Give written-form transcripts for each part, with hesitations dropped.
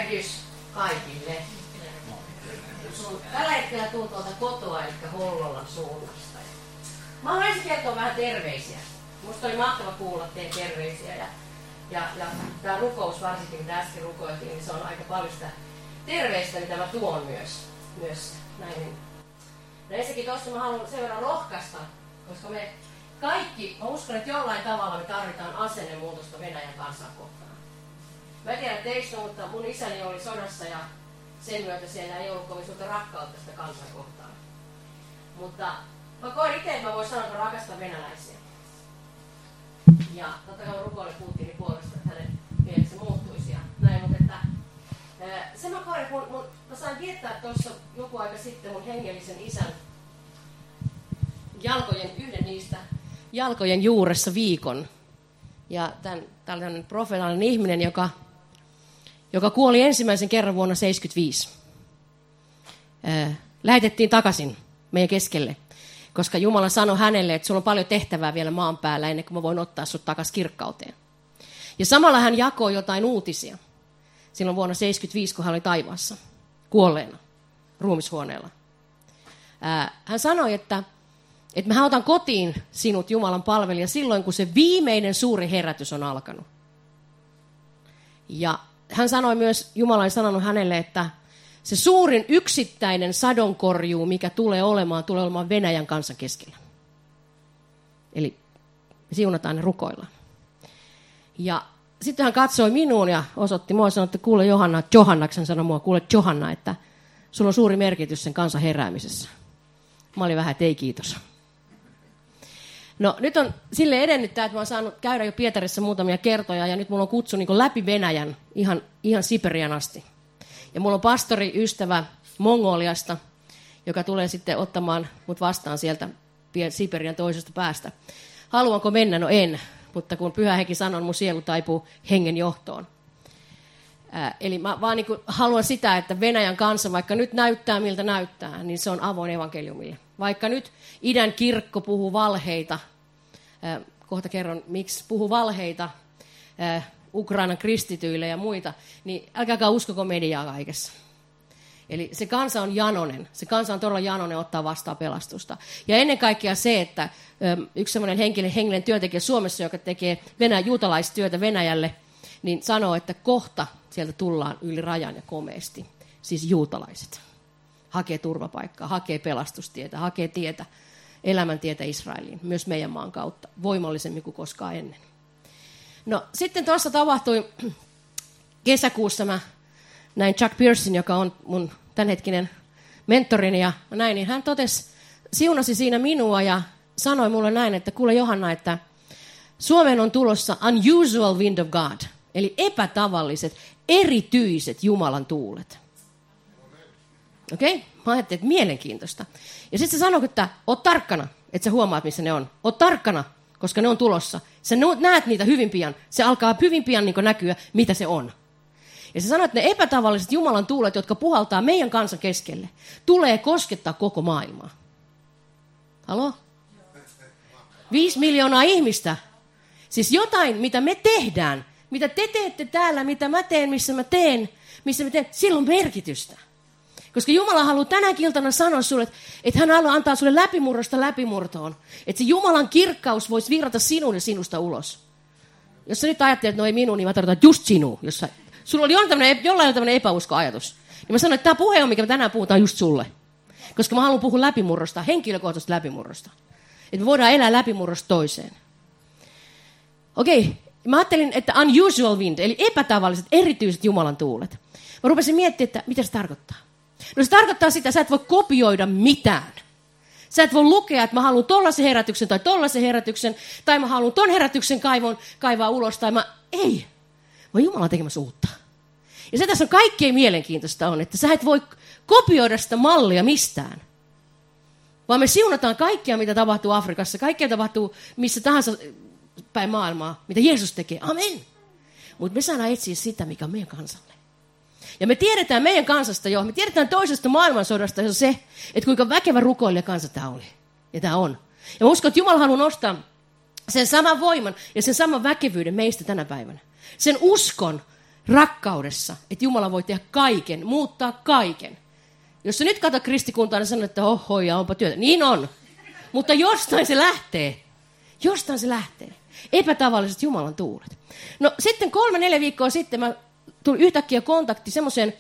Tervehdys kaikille. Tällä hetkellä tuun tuolta kotoa, eli Hollolan suunnasta. Mä haluaisin kertoa vähän terveisiä. Musta oli mahtava kuulla teidän terveisiä. Ja tämä rukous varsinkin, mitä äsken rukoiltiin, niin se on aika paljon sitä terveistä, mitä mä tuon myös näin. No ensinnäkin tuossa mä haluan sen verran rohkaista, koska me kaikki, mä uskon, että jollain tavalla me tarvitaan asennemuutosta Venäjän kansaa kohtaan. Mä tiedän teistä, mutta mun isäni oli sodassa ja sen myötä siellä ei ollut kovin suurta rakkautta sitä kansaa kohtaan. Mutta mä koen itse, että mä voin sanoa, että mä rakastan venäläisiä. Ja totta kai rukoilen Putinin puolesta, että hänen mielensä muuttuisi ja näin, mutta että se mä koen, kun mä sain viettää tuossa joku aika sitten mun hengellisen isän yhden niistä jalkojen juuressa viikon. Ja tällainen profeetallinen ihminen, joka kuoli ensimmäisen kerran vuonna 1975. Lähetettiin takaisin meidän keskelle, koska Jumala sanoi hänelle, että sulla on paljon tehtävää vielä maan päällä ennen kuin mä voin ottaa sut takaisin kirkkauteen. Ja samalla hän jakoi jotain uutisia silloin vuonna 1975, kun hän oli taivaassa, kuolleena, ruumishuoneella. Hän sanoi, että mä otan kotiin sinut Jumalan palvelija silloin, kun se viimeinen suuri herätys on alkanut. Ja hän sanoi myös, Jumala on sanonut hänelle, että se suurin yksittäinen sadonkorjuu, mikä tulee olemaan Venäjän kansan keskellä. Eli siunataan ne rukoillaan. Ja sitten hän katsoi minuun ja osoitti mua ja sanoi, että kuule Johannaksi hän sanoi mua, kuule Johanna, että sulla on suuri merkitys sen kansan heräämisessä. Mä olin vähän, että ei kiitos. No nyt on sille edennyt tämä, että mä oon saanut käydä jo Pietarissa muutamia kertoja ja nyt mulla on kutsu niin läpi Venäjän ihan Siperian asti. Ja mulla on pastori ystävä Mongoliasta, joka tulee sitten ottamaan mut vastaan sieltä Siperian toisesta päästä. Haluanko mennä? No en, mutta kun Pyhä Henki sanoo, mun sielu taipuu hengen johtoon. Eli mä vaan niin haluan sitä, että Venäjän kansa, vaikka nyt näyttää miltä näyttää, niin se on avoin evankeliumille. Vaikka nyt idän kirkko puhuu valheita, kohta kerron miksi puhuu valheita Ukrainan kristityille ja muita, niin älkääkä uskoko mediaa kaikessa. Eli se kansa on janonen, se kansa on todella janonen ottaa vastaan pelastusta. Ja ennen kaikkea se, että yksi semmoinen henkilön työntekijä Suomessa, joka tekee juutalaistyötä Venäjälle, niin sanoo, että kohta sieltä tullaan yli rajan ja komeasti, siis juutalaiset. Hakee turvapaikkaa, hakee pelastustietä, hakee tietä, elämäntietä Israeliin, myös meidän maan kautta, voimallisemmin kuin koskaan ennen. No sitten tuossa tapahtui kesäkuussa, mä näin Chuck Pearson, joka on mun tämänhetkinen mentorini ja näin, niin hän siunasi siinä minua ja sanoi mulle näin, että kuule Johanna, että Suomeen on tulossa unusual wind of God, eli epätavalliset, erityiset Jumalan tuulet. Okei? Mä ajattelin, että mielenkiintoista. Ja sitten se sanoi, että oot tarkkana, että sä huomaat, missä ne on. Oot tarkkana, koska ne on tulossa. Sä näet niitä hyvin pian. Se alkaa hyvin pian niin näkyä, mitä se on. Ja se sanoi, että ne epätavalliset Jumalan tuulet, jotka puhaltaa meidän kansan keskelle, tulee koskettaa koko maailmaa. Haloo? 5 miljoonaa ihmistä. Siis jotain, mitä me tehdään, mitä te teette täällä, mitä mä teen, missä mä teen, sillä on merkitystä. Koska Jumala haluaa tänäkin iltana sanoa sulle, että hän haluaa antaa sulle läpimurrosta läpimurtoon. Että se Jumalan kirkkaus voisi virrata sinun ja sinusta ulos. Jos sä nyt ajattelet, että no ei minun, niin mä tarkoitan just sinua. Jos sulla oli jollain tämmöinen epäuskoajatus. Niin mä sanoin, että tämä puhe on, mikä me tänään puhutaan, just sulle. Koska mä haluan puhua läpimurrosta, henkilökohtaisesta läpimurrosta. Että me voidaan elää läpimurrosta toiseen. Okei, mä ajattelin, että unusual wind, eli epätavalliset, erityiset Jumalan tuulet. Mä rupesin miettimään, että mitä se tarkoittaa. No se tarkoittaa sitä, että sä et voi kopioida mitään. Sä et voi lukea, että mä haluan tollaisen herätyksen tai tollaisen herätyksen, tai mä haluan ton herätyksen kaivaa ulos, tai ei. Mä Jumala tekemässä uutta. Ja se tässä on kaikkein mielenkiintoista on, että sä et voi kopioida sitä mallia mistään. Vaan me siunataan kaikkea, mitä tapahtuu Afrikassa, kaikkea tapahtuu missä tahansa päin maailmaa, mitä Jeesus tekee. Amen. Mutta me saadaan etsiä sitä, mikä on meidän kansalle. Ja me tiedetään meidän kansasta jo, me tiedetään toisesta maailmansodasta jo se, että kuinka väkevä rukoilija kansa tämä oli. Ja tämä on. Ja mä uskon, että Jumala haluaa nostaa sen saman voiman ja sen saman väkevyyden meistä tänä päivänä. Sen uskon rakkaudessa, että Jumala voi tehdä kaiken, muuttaa kaiken. Jos sä nyt katsot kristikuntaa, niin sanoo, että oho, ja onpa työtä. Niin on. Mutta jostain se lähtee. Jostain se lähtee. Epätavalliset Jumalan tuulet. No sitten 3-4 viikkoa sitten mä tulin yhtäkkiä kontakti semmoisen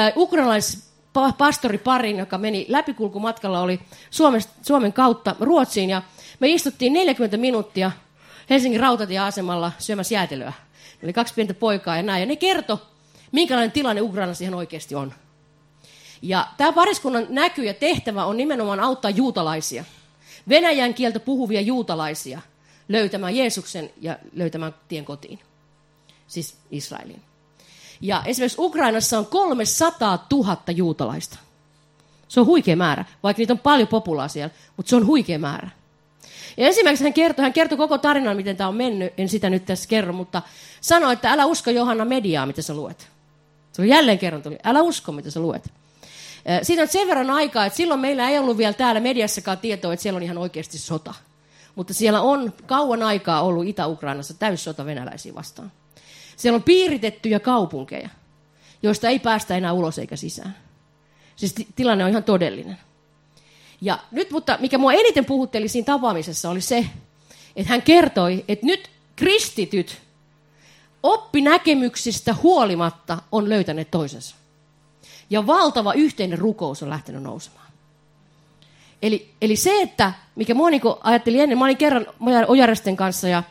ukrainalaispastoriparin, joka meni läpikulkumatkalla, oli Suomen kautta Ruotsiin. Ja me istuttiin 40 minuuttia Helsingin rautatieasemalla syömässä jäätelöä. Oli 2 pientä poikaa ja näin. Ja ne kertoi, minkälainen tilanne Ukrainassa ihan oikeasti on. Ja tämä pariskunnan näky ja tehtävä on nimenomaan auttaa juutalaisia, venäjän kieltä puhuvia juutalaisia, löytämään Jeesuksen ja löytämään tien kotiin, siis Israeliin. Ja esimerkiksi Ukrainassa on 300 000 juutalaista. Se on huikea määrä, vaikka niitä on paljon populaa siellä, mutta se on huikea määrä. Ja esimerkiksi hän kertoi koko tarinan, miten tämä on mennyt, en sitä nyt tässä kerro, mutta sanoi, että älä usko Johanna mediaa, mitä sä luet. Se oli jälleen kerran tuli, älä usko, mitä sä luet. Siitä on sen verran aikaa, että silloin meillä ei ollut vielä täällä mediassakaan tietoa, että siellä on ihan oikeasti sota. Mutta siellä on kauan aikaa ollut Itä-Ukrainassa täyssota venäläisiä vastaan. Siellä on piiritettyjä kaupunkeja, joista ei päästä enää ulos eikä sisään. Siis tilanne on ihan todellinen. Ja nyt, mutta mikä mua eniten puhutteli siinä tapaamisessa oli se, että hän kertoi, että nyt kristityt oppinäkemyksistä huolimatta on löytäneet toisensa. Ja valtava yhteinen rukous on lähtenyt nousemaan. Eli se, että mikä mua niin ajattelin ennen, mä olin kerran Ojaresten kanssa ja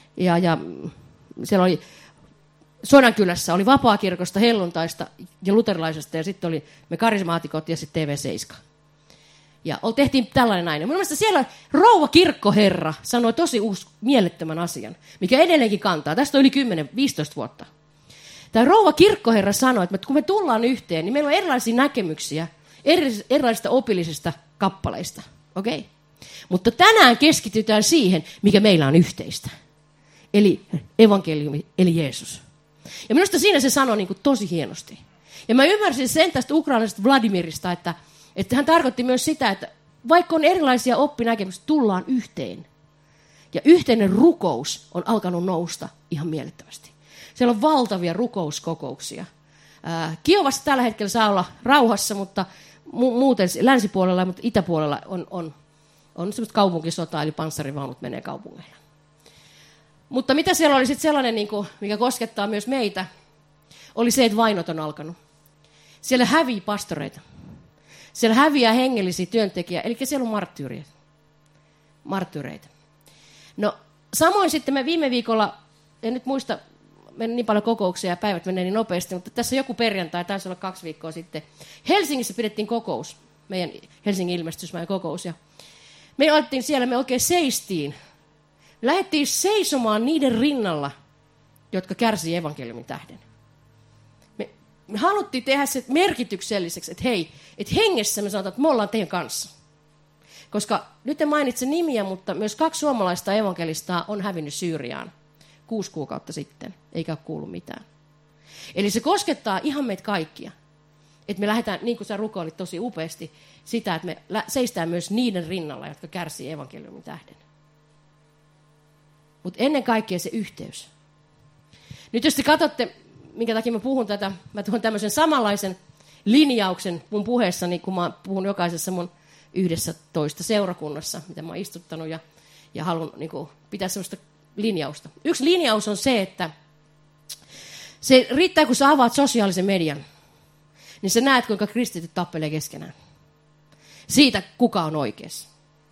siellä oli Sodankylässä, oli vapaakirkosta, helluntaista ja luterilaisesta ja sitten oli me karismaatikot ja sitten TV7. Ja tehtiin tällainen näin. Mun mielestä siellä rouva kirkkoherra sanoi tosi mielettömän asian, mikä edelleenkin kantaa. Tästä on yli 10-15 vuotta. Tämä rouva kirkkoherra sanoi, että kun me tullaan yhteen, niin meillä on erilaisia näkemyksiä erilaisista opillisista kappaleista. Okay? Mutta tänään keskitytään siihen, mikä meillä on yhteistä. Eli evankeliumi, eli Jeesus. Ja minusta siinä se sanoi niin kuin tosi hienosti. Ja mä ymmärsin sen tästä ukrainalaisesta Vladimirista, että hän tarkoitti myös sitä, että vaikka on erilaisia oppinäkemyksiä, tullaan yhteen. Ja yhteinen rukous on alkanut nousta ihan mielettömästi. Siellä on valtavia rukouskokouksia. Kiovassa tällä hetkellä saa olla rauhassa, mutta muuten länsipuolella ja itäpuolella on semmoista kaupunkisotaa, eli panssarivaunut menee kaupungeilla. Mutta mitä siellä oli sitten sellainen, mikä koskettaa myös meitä, oli se, että vainot on alkanut. Siellä hävii pastoreita. Siellä häviää hengellisiä työntekijä, eli siellä on marttyyreitä. No, samoin sitten me viime viikolla, en nyt muista, meni niin paljon kokouksia ja päivät menee niin nopeasti, mutta tässä joku perjantai, taisi olla 2 viikkoa sitten, Helsingissä pidettiin kokous, meidän Helsingin ilmestysmäen kokous, ja me oltiin siellä, me oikein seistiin. Lähdettiin seisomaan niiden rinnalla, jotka kärsii evankeliumin tähden. Me haluttiin tehdä se merkitykselliseksi, että hei, että hengessä me sanotaan, että me ollaan teidän kanssa. Koska nyt en mainitse nimiä, mutta myös 2 suomalaista evankelistaa on hävinnyt Syyriaan 6 kuukautta sitten, eikä ole kuullut mitään. Eli se koskettaa ihan meitä kaikkia. Että me lähdetään, niin kuin sä rukoilit tosi upeasti, sitä, että me seistään myös niiden rinnalla, jotka kärsii evankeliumin tähden. Mutta ennen kaikkea se yhteys. Nyt jos te katsotte, minkä takia mä puhun tätä, mä tuon tämmöisen samanlaisen linjauksen mun puheessani, kun mä puhun jokaisessa mun 11 seurakunnassa, mitä mä oon istuttanut ja haluan pitää semmoista linjausta. Yksi linjaus on se, että se riittää, kun sä avaat sosiaalisen median, niin sä näet, kuinka kristityt tappelee keskenään. Siitä, kuka on oikeassa.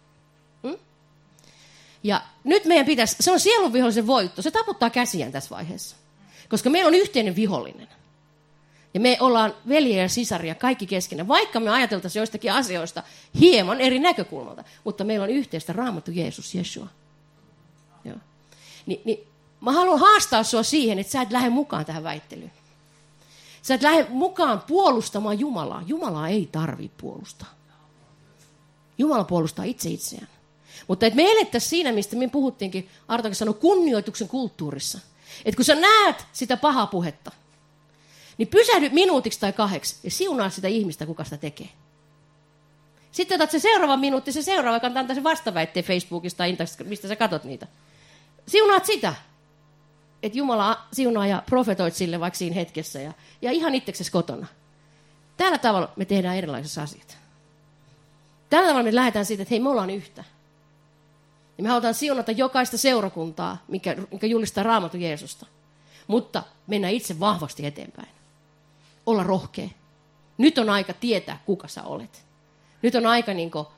Ja nyt meidän pitäisi, se on sielunvihollisen voitto, se taputtaa käsiään tässä vaiheessa. Koska meillä on yhteinen vihollinen. Ja me ollaan veljiä ja sisaria kaikki keskenään, vaikka me ajateltaisiin joistakin asioista hieman eri näkökulmalta. Mutta meillä on yhteistä Raamattu Jeesus, Jeshua. Joo. Niin mä haluan haastaa sua siihen, että sä et lähde mukaan tähän väittelyyn. Sä et lähde mukaan puolustamaan Jumalaa. Jumalaa ei tarvitse puolustaa. Jumala puolustaa itse itseään. Mutta että me elettäisiin siinä, mistä me puhuttiinkin, Artokin sanoi, kunnioituksen kulttuurissa. Että kun sä näet sitä pahaa puhetta, niin pysähdy minuutiksi tai 2 ja siunaa sitä ihmistä, kuka sitä tekee. Sitten otat se seuraava minuutti, se seuraava, joka antaa sen vastaväitteen Facebookista tai Instagramista, mistä sä katot niitä. Siunaat sitä. että Jumala siunaa ja profetoit sille vaikka siinä hetkessä ja ihan itseksesi kotona. Tällä tavalla me tehdään erilaisissa asiat. Tällä tavalla me lähdetään siitä, että hei, me ollaan yhtä. Ja me halutaan siunata jokaista seurakuntaa, mikä julistaa Raamatun Jeesusta. Mutta mennään itse vahvasti eteenpäin. Olla rohkea. Nyt on aika tietää, kuka sä olet. Nyt on aika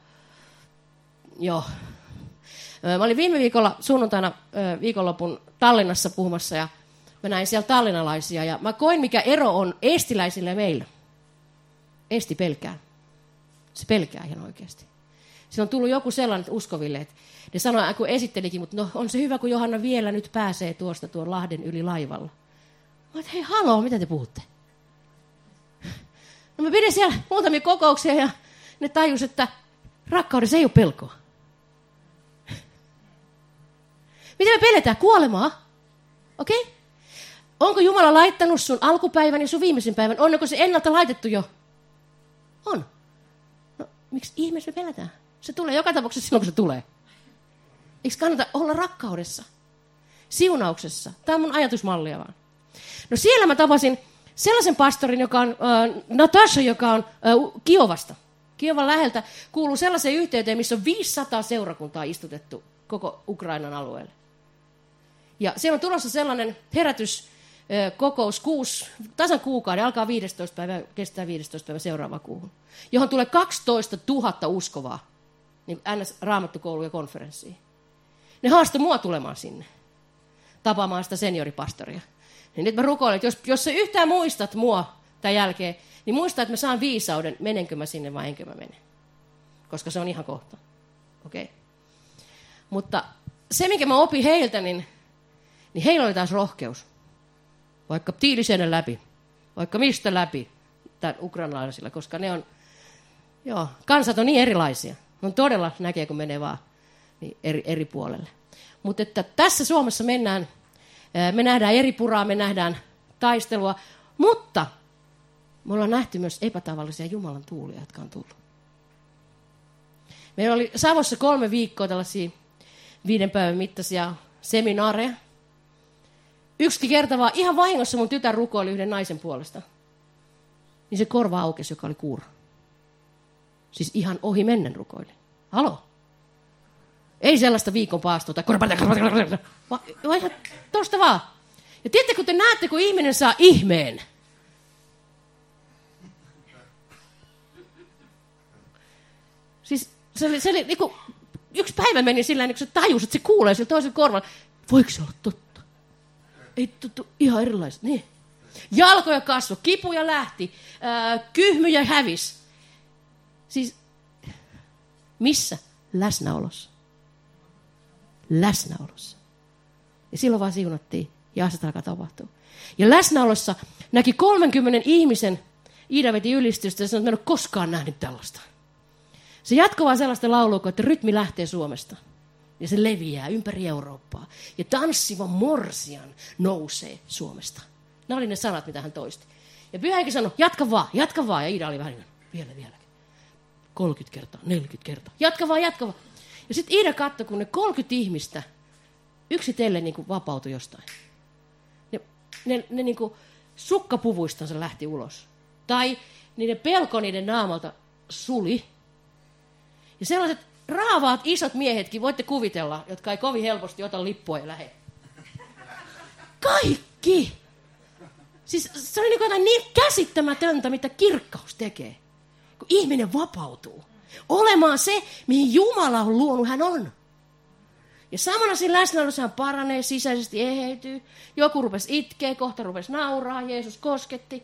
Mä olin viime viikolla sunnuntaina viikonlopun Tallinnassa puhumassa ja mä näin siellä tallinnalaisia. Ja mä koin, mikä ero on estiläisillä ja meillä. Eesti pelkää. Se pelkää ihan oikeasti. Siinä on tullut joku sellainen uskoville, että ne sanoi, kun esittelikin, mutta no, on se hyvä, kun Johanna vielä nyt pääsee tuon Lahden yli laivalla. Mä että hei, haloo, mitä te puhutte? No mä pidin siellä muutamia kokouksia ja ne tajus, että rakkaudessa ei ole pelkoa. Miten me pelätään? Kuolemaa? Okei? Okay? Onko Jumala laittanut sun alkupäivän ja sun viimeisen päivän? Onko se ennalta laitettu jo? On. No, miksi ihmeessä me pelätään? Se tulee joka tapauksessa silloin, kun se tulee. Eikö kannata olla rakkaudessa? Siunauksessa. Tämä on mun ajatusmallia vaan. No siellä mä tapasin sellaisen pastorin, joka on Natasha, joka on Kiovasta. Kiovan läheltä kuuluu sellaiseen yhteyteen, missä on 500 seurakuntaa istutettu koko Ukrainan alueelle. Ja siellä on tulossa sellainen herätyskokous tasan kuukauden, alkaa 15 päivä, kestää 15 päivä seuraava kuuhun, johon tulee 12 000 uskovaa, niin NS-raamattukoulu ja konferenssiin. Ne haastoi mua tulemaan sinne, tapaamaan sitä senioripastoria. Niin nyt mä rukoilen, että jos sä yhtään muistat mua tämän jälkeen, niin muista, että mä saan viisauden, menenkö mä sinne vai enkö mä mene. Koska se on ihan kohta. Okei. Okay. Mutta se, minkä mä opin heiltä, niin heillä oli taas rohkeus. Vaikka Tiilisenen läpi, vaikka mistä läpi, tämän ukrainalaisilla, koska ne on, kansat on niin erilaisia. On todella näkee, kun menee vaan niin eri puolelle. Mutta että tässä Suomessa me nähdään eri puraa, me nähdään taistelua, mutta me ollaan nähty myös epätavallisia Jumalan tuulia, jotka on tullut. Meillä oli Savossa 3 viikkoa tällaisia 5 päivän mittaisia seminaareja. Yksikin kerta vaan ihan vahingossa mun tytär rukoili yhden naisen puolesta. Niin se korva aukesi, joka oli kuuro. Siis ihan ohi mennen rukoili. Halo? Ei sellaista viikon paastoa tai vaan ihan tosta vaan. Ja tiedätte, kun te näette, kun ihminen saa ihmeen. Siis se oli niin kuin, yksi päivä meni sillä tavalla, kun se tajus, että se kuulee sillä toisella korvalla. Voiko se olla totta? Ei tuttu ihan erilaiset. Niin. Jalkoja kasvoi, kipuja lähti, kyhmyjä hävisi. Siis missä? Läsnäolossa. Läsnäolossa. Ja silloin vaan siunattiin ja asiat alkaa tapahtua. Ja läsnäolossa näki 30 ihmisen Iida veti ylistystä ja sanoi, että mä en ole koskaan nähnyt tällaista. Se jatkoi vaan sellaista laulua, että rytmi lähtee Suomesta. Ja se leviää ympäri Eurooppaa. Ja tanssiva morsian nousee Suomesta. Nämä oli ne sanat, mitä hän toisti. Ja Pyhä Henki sanoi, jatka vaan. Ja Iida oli vähän vielä. 30 kertaa, 40 kertaa. Jatka vaan. Ja sitten Iida katsoi, kun ne 30 ihmistä yksitellen niin kuin vapautui jostain. Ne niin kuin sukkapuvuistansa lähti ulos. Tai niiden pelko niiden naamalta suli. Ja sellaiset raavaat isot miehetkin, voitte kuvitella, jotka ei kovin helposti ota lippua ja lähde. Kaikki! Siis se oli jotain niin käsittämätöntä, mitä kirkkaus tekee. Kun ihminen vapautuu. Olemaan se, mihin Jumala on luonut, hän on. Ja samana siinä läsnäolossa hän paranee, sisäisesti eheytyy. Joku rupesi itkeä, kohta rupesi nauraa, Jeesus kosketti.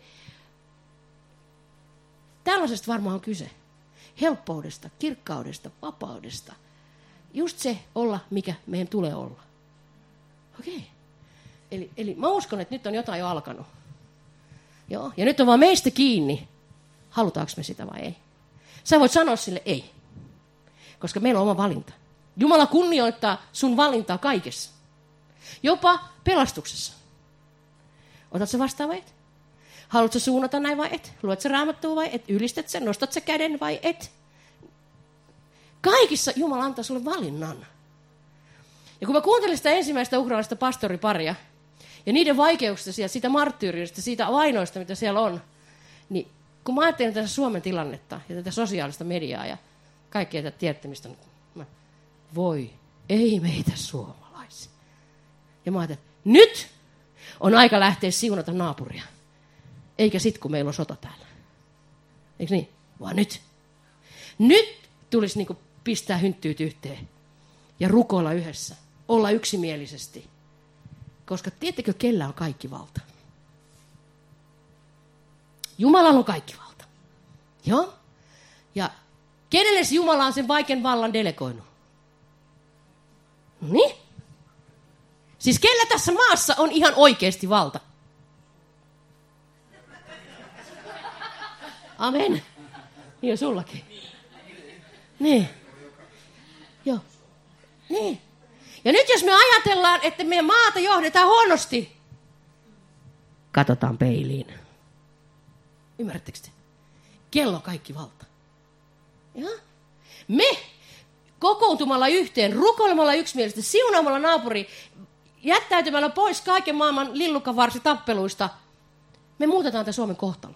Tällaisesta varmaan on kyse. Helppoudesta, kirkkaudesta, vapaudesta. Just se olla, mikä meidän tulee olla. Okei. Eli mä uskon, että nyt on jotain jo alkanut. Joo. Ja nyt on vaan meistä kiinni. Halutaanko me sitä vai ei? Sä voit sanoa sille ei. Koska meillä on oma valinta. Jumala kunnioittaa sun valintaa kaikessa. Jopa pelastuksessa. Otat sä vastaan vai et? Haluatko suunnata näin vai et? Luet sä Raamattua vai et? Ylistät sä? Nostat sä käden vai et? Kaikissa Jumala antaa sulle valinnan. Ja kun mä kuuntelin sitä ensimmäistä ukrainalaista pastoriparia, Ja niiden vaikeuksista, siitä marttyyriudesta, siitä vainoista, mitä siellä on, niin kun mä ajattelen tätä Suomen tilannetta ja tätä sosiaalista mediaa ja kaikkea tätä tiedättämistä, voi, ei meitä suomalaisia. Ja mä ajattelen, että nyt on aika lähteä siunata naapuria. Eikä sit, kun meillä on sota täällä. Eikö niin? Vaan nyt. Nyt tulisi niinku pistää hynttyyt yhteen ja rukoilla yhdessä. Olla yksimielisesti. Koska tiedättekö, kellä on kaikki valta? Jumalalla on kaikki valta. Joo? Ja kenelle Jumala on sen vaikean vallan delegoinut? Niin? Siis kellä tässä maassa on ihan oikeasti valta? Amen. Niin on sullakin. Niin. Joo. Niin. Ja nyt jos me ajatellaan, että meidän maata johdetaan huonosti, katsotaan peiliin. Ymmärrättekö te? Kello on kaikki valta. Ja? Me kokoontumalla yhteen, rukoilemalla yksimielisesti, siunaamalla naapuri, jättäytymällä pois kaiken maailman lillukanvarsitappeluista, me muutetaan tämän Suomen kohtalo.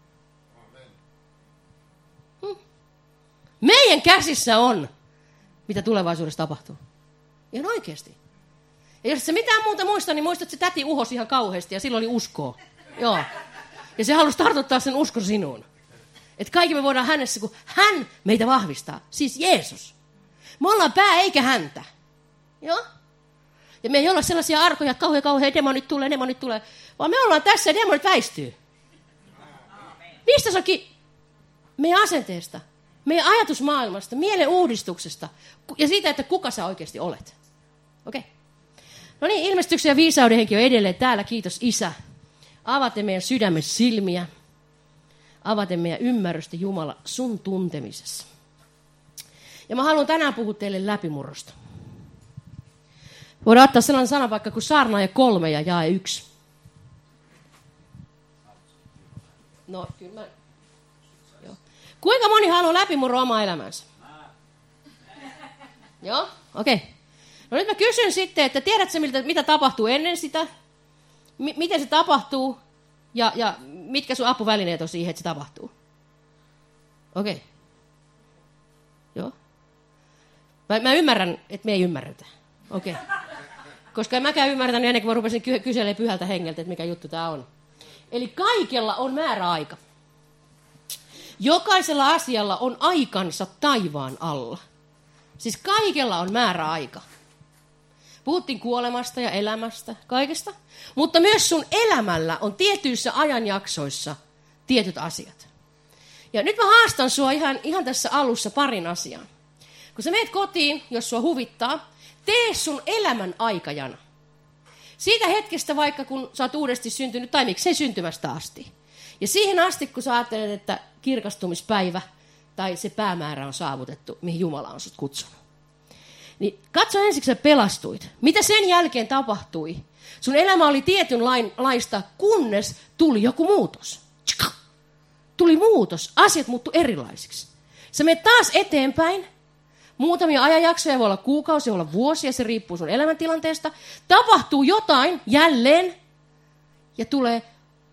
Meidän käsissä on, mitä tulevaisuudessa tapahtuu. Ihan oikeasti. Ja jos se mitään muuta muista, niin muistat, että se täti uhosi ihan kauheasti ja sillä oli uskoa. Joo. Ja se halusi tartuttaa sen uskon sinuun. Että kaikki me voidaan hänessä, kun hän meitä vahvistaa. Siis Jeesus. Me ollaan pää eikä häntä. Joo? Ja me ei olla sellaisia arkoja, että kauhean, demonit tulee. Vaan me ollaan tässä ja demonit väistyy. Mistä se onkin? Meidän asenteesta, meidän ajatusmaailmasta, mielen uudistuksesta ja siitä, että kuka sä oikeasti olet. Okei? Okay. No niin, ilmestyksen ja viisauden henki on edelleen täällä. Kiitos Isä. Avate meidän sydämen silmiä. Avate meidän ymmärrystä Jumala sun tuntemisessa. Ja mä haluan tänään puhua teille läpimurrosta. Voidaan ottaa sellainen sanapaikka kuin saarnaaja 3 ja jae 1. No, kyllä mä... Joo. Kuinka moni haluaa läpimurron omaa elämänsä? Joo, okei. Okay. No nyt mä kysyn sitten, että tiedätkö mitä tapahtuu ennen sitä? Miten se tapahtuu? Ja mitkä sun apuvälineet on siihen, että se tapahtuu? Okei. Okay. Joo. Mä ymmärrän, että me ei ymmärretä. Okei. Okay. Koska en mäkään ymmärtänyt ennen kuin mä rupesin kyselemään pyhältä hengeltä, että mikä juttu tää on. Eli kaikella on määräaika. Jokaisella asialla on aikansa taivaan alla. Siis kaikella on määräaika. Puhuttiin kuolemasta ja elämästä, kaikesta. Mutta myös sun elämällä on tietyissä ajanjaksoissa tietyt asiat. Ja nyt mä haastan sua ihan tässä alussa parin asian. Kun sä meet kotiin, jos sua huvittaa, tee sun elämän aikajana. Siitä hetkestä vaikka, kun sä oot uudesti syntynyt, tai miksei syntymästä asti. Ja siihen asti, kun sä ajattelet, että kirkastumispäivä tai se päämäärä on saavutettu, mihin Jumala on sut kutsunut. Niin katso ensiksi, että pelastuit. Mitä sen jälkeen tapahtui? Sun elämä oli tietynlaista, kunnes tuli joku muutos. Tuli muutos, asiat muuttui erilaisiksi. Sä menet taas eteenpäin. Muutamia ajanjaksoja, voi olla kuukausia, voi olla vuosia, se riippuu sun elämäntilanteesta. Tapahtuu jotain jälleen ja tulee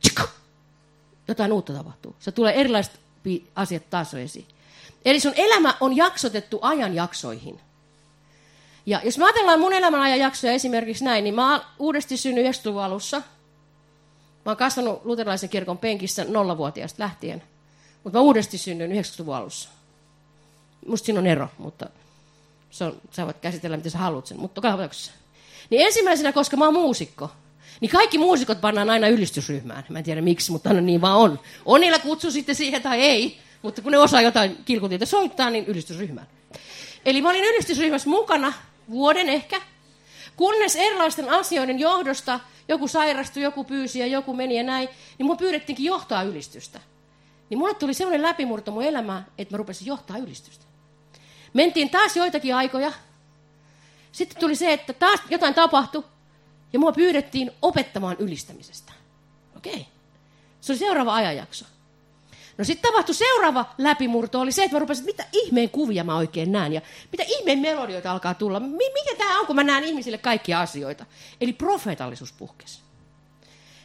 jotain uutta tapahtuu. Se tulee erilaiset asiat taas esiin. Eli sun elämä on jaksotettu ajanjaksoihin. Ja jos me ajatellaan mun elämän ajanjaksoja esimerkiksi näin, niin mä oon uudesti synnyt 90-luvun alussa. Mä oon kasvanut luterilaisen kirkon penkissä 0-vuotiaasta lähtien. Mutta mä uudesti synnyin 90-luvun alussa. Musta siinä on ero, mutta sä voit käsitellä, miten sä haluat sen. Mutta katsotaan. Niin ensimmäisenä, koska mä oon muusikko, niin kaikki muusikot pannaan aina ylistysryhmään. Mä en tiedä miksi, mutta aina niin vaan on. On niillä kutsu sitten siihen tai ei, mutta kun ne osaa jotain kilkutietä soittaa, niin ylistysryhmään. Eli mä olin ylistysryhmässä mukana vuoden ehkä, kunnes erilaisten asioiden johdosta joku sairastui, joku pyysi ja joku meni ja näin, niin mun pyydettiinkin johtaa ylistystä. Niin mulle tuli sellainen läpimurto mun elämään, että mä rupesin johtaa ylistystä. Mentiin taas joitakin aikoja. Sitten tuli se, että taas jotain tapahtui ja mua pyydettiin opettamaan ylistämisestä. Okei. Se oli seuraava ajanjakso. No sitten tapahtui seuraava läpimurto, oli se, että mä rupesin, että mitä ihmeen kuvia mä oikein näen ja mitä ihmeen melodioita alkaa tulla. Mikä tää on, kun mä näen ihmisille kaikkia asioita? Eli profeetallisuus puhkesi.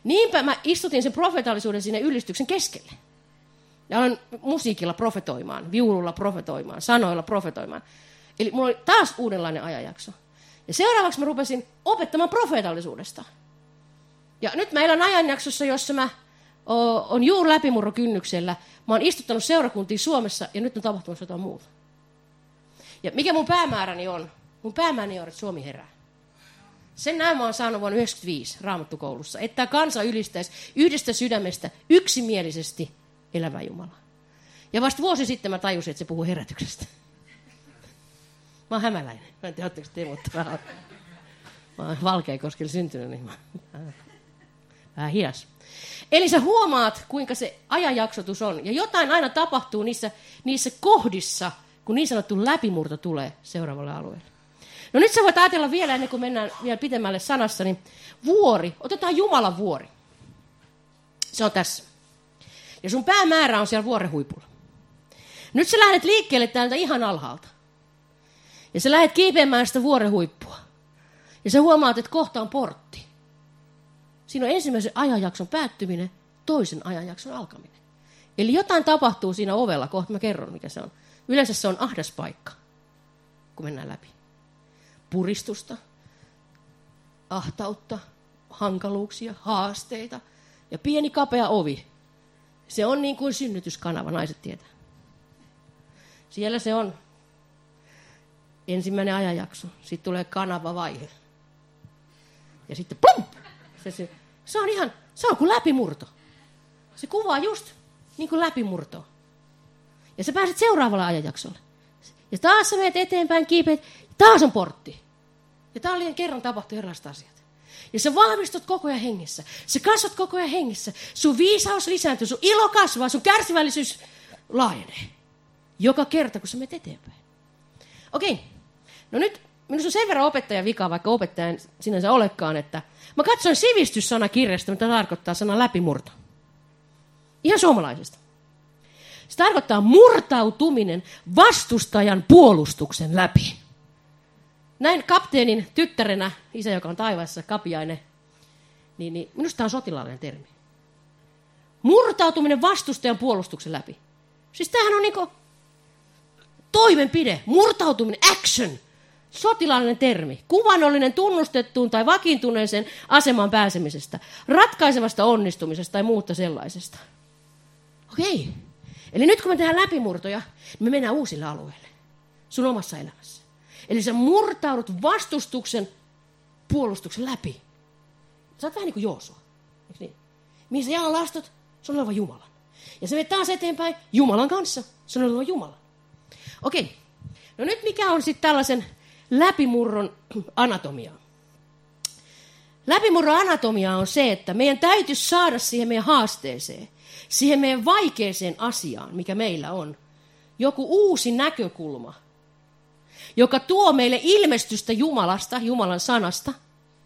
Niinpä mä istutin sen profeetallisuuden sinne ylistyksen keskelle. Ja aloin musiikilla profetoimaan, viululla profetoimaan, sanoilla profetoimaan. Eli mulla oli taas uudenlainen ajanjakso. Ja seuraavaksi mä rupesin opettamaan profeetallisuudesta. Ja nyt mä elän ajanjaksossa, jossa mä on juuri läpimurrokynnyksellä. Mä oon istuttanut seurakuntia Suomessa ja nyt on tapahtumassa jotain muuta. Ja mikä mun päämääräni on? Mun päämääräni on, että Suomi herää. Sen näin mä oon saanut vuonna 1995 Raamattukoulussa, että tämä kansa ylistäisi yhdestä sydämestä yksimielisesti elävää Jumalaa. Ja vasta vuosi sitten mä tajusin, että se puhuu herätyksestä. Mä oon hämäläinen. Mä en tiedä, ootteko te, mutta mä oon Valkeakoskella syntynyt, niin mä vähän hias. Eli sä huomaat, kuinka se ajanjaksotus on. Ja jotain aina tapahtuu niissä kohdissa, kun niin sanottu läpimurto tulee seuraavalle alueelle. No nyt sä voit ajatella vielä, ennen kuin mennään vielä pitemmälle sanassa, niin vuori. Otetaan Jumalan vuori. Se on tässä. Ja sun päämäärä on siellä vuoren huipulla. Nyt sä lähdet liikkeelle täältä ihan alhaalta. Ja sä lähdet kiipeämään sitä vuoren huippua. Ja sä huomaat, että kohta on portti. Siinä on ensimmäisen ajanjakson päättyminen, toisen ajanjakson alkaminen. Eli jotain tapahtuu siinä ovella, kohta mä kerron mikä se on. Yleensä se on ahdas paikka, kun mennään läpi. Puristusta, ahtautta, hankaluuksia, haasteita ja pieni kapea ovi. Se on niin kuin synnytyskanava, naiset tietää. Siellä se on ensimmäinen ajanjakso, sitten tulee kanavavaihe. Ja sitten plump! Se on kuin läpimurto. Se kuvaa just niin kuin läpimurtoa. Ja sä pääset seuraavalle ajanjaksolle. Ja taas sä menet eteenpäin, kiipeät, taas on portti. Ja täällä kerran tapahtuu erilaiset asiat. Ja sä vahvistut koko ajan hengessä. Sä kasvat koko ajan hengessä. Sun viisaus lisääntyy, sun ilo kasvaa, sun kärsivällisyys laajenee. Joka kerta, kun sä menet eteenpäin. Okei. No nyt minusta on sen verran opettajan vika, vaikka opettajan sinänsä olekaan, että mä katsoin sivistyssanakirjasta, mitä tarkoittaa sana läpimurto. Ihan suomalaisesta. Se tarkoittaa murtautuminen vastustajan puolustuksen läpi. Näin kapteenin tyttärenä, isä joka on taivaassa, Kapiainen, niin minusta tämä on sotilaallinen termi. Murtautuminen vastustajan puolustuksen läpi. Siis tämähän on niinku toimenpide, murtautuminen, action. Sotilaallinen termi, kuvannollinen tunnustettuun tai vakiintuneeseen asemaan pääsemisestä, ratkaisevasta onnistumisesta tai muuta sellaisesta. Okei. Eli nyt kun me tehdään läpimurtoja, niin me mennään uusille alueille sun omassa elämässä. Eli sä murtaudut vastustuksen puolustuksen läpi. Sä oot vähän niin kuin Joosua. Eikö niin? Mihin sä jalan lastot, se on oleva Jumalan. Ja sä menet taas eteenpäin Jumalan kanssa, se on oleva Jumalan. Okei. No nyt mikä on sitten tällaisen läpimurron anatomia? Läpimurron anatomia on se, että meidän täytyisi saada siihen meidän haasteeseen, siihen meidän vaikeeseen asiaan, mikä meillä on, joku uusi näkökulma, joka tuo meille ilmestystä Jumalasta, Jumalan sanasta,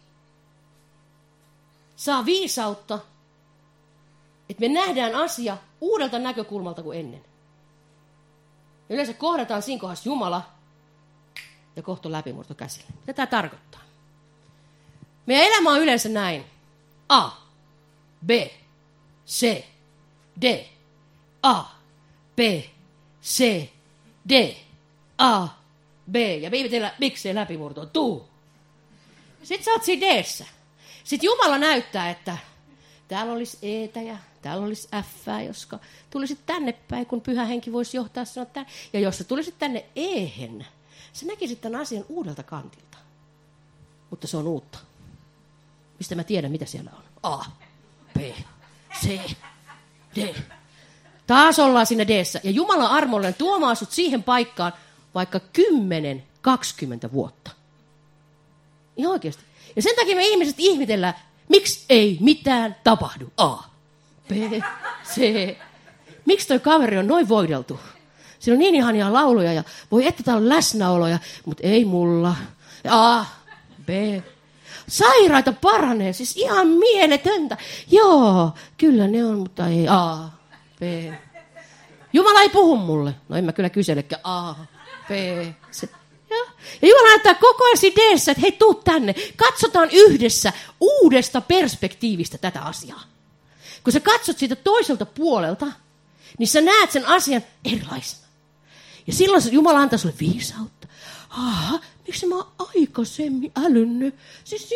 saa viisautta, että me nähdään asia uudelta näkökulmalta kuin ennen. Yleensä kohdataan siinä kohdassa Jumala ja kohta läpimurto käsillä. Mitä tämä tarkoittaa? Meidän elämä on yleensä näin. A, B, C, D, A, B, C, D, A, B. Ja viimeitellä, miksei läpimurto on tuu. Sitten sä oot siinä D:ssä. Sitten Jumala näyttää, että täällä olisi E:tä ja täällä olisi F:ää, joska tulisit tänne päin, kun Pyhä Henki voisi johtaa sinua tänne. Ja jos sä tulisit tänne E:hen, sä näkisit tämän asian uudelta kantilta. Mutta se on uutta. Mistä mä tiedän, mitä siellä on? A, B, C, D. Taas ollaan siinä D:ssä. Ja Jumalan armollinen tuomaa sut siihen paikkaan vaikka 10-20 vuotta. Ihan oikeasti. Ja sen takia me ihmiset ihmetellään, miksi ei mitään tapahdu. A, B, C. Miksi toi kaveri on noin voideltu? Siinä on niin ihania lauluja ja voi että täällä on läsnäoloja, mutta ei mulla. A, B. Sairaita paranee, siis ihan mieletöntä. Joo, kyllä ne on, mutta ei. A, B. Jumala ei puhu mulle. No en mä kyllä kyselekään. A, B, C. Ja. Ja Jumala näyttää koko ajan ideessä, että hei, tuu tänne. Katsotaan yhdessä uudesta perspektiivistä tätä asiaa. Kun sä katsot siitä toiselta puolelta, niin sä näet sen asian erilaisena. Ja silloin Jumala antaa sulle viisautta. Miksi mä oon aikaisemmin älynnyt? Siis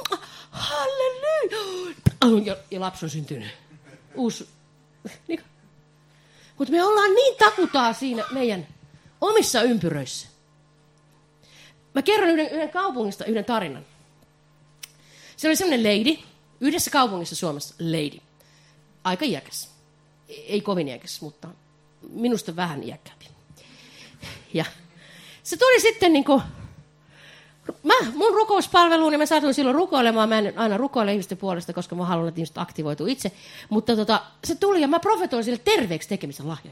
halleluja. Ja lapsi on syntynyt. Uusi. Niin. Mutta me ollaan niin takutaan siinä meidän omissa ympyröissä. Mä kerron yhden kaupungista yhden tarinan. Se oli sellainen lady, yhdessä kaupungissa Suomessa lady. Aika iäkäs. Ei kovin iäkäs, mutta minusta vähän iäkkäämpi. Ja se tuli sitten niinku, mun rukouspalveluun, niin mä saatuin silloin rukoilemaan. Mä en aina rukoile ihmisten puolesta, koska mä haluan, että ihmiset aktivoituu itse. Mutta se tuli ja mä profetoin sille terveeksi tekemisen lahjoja.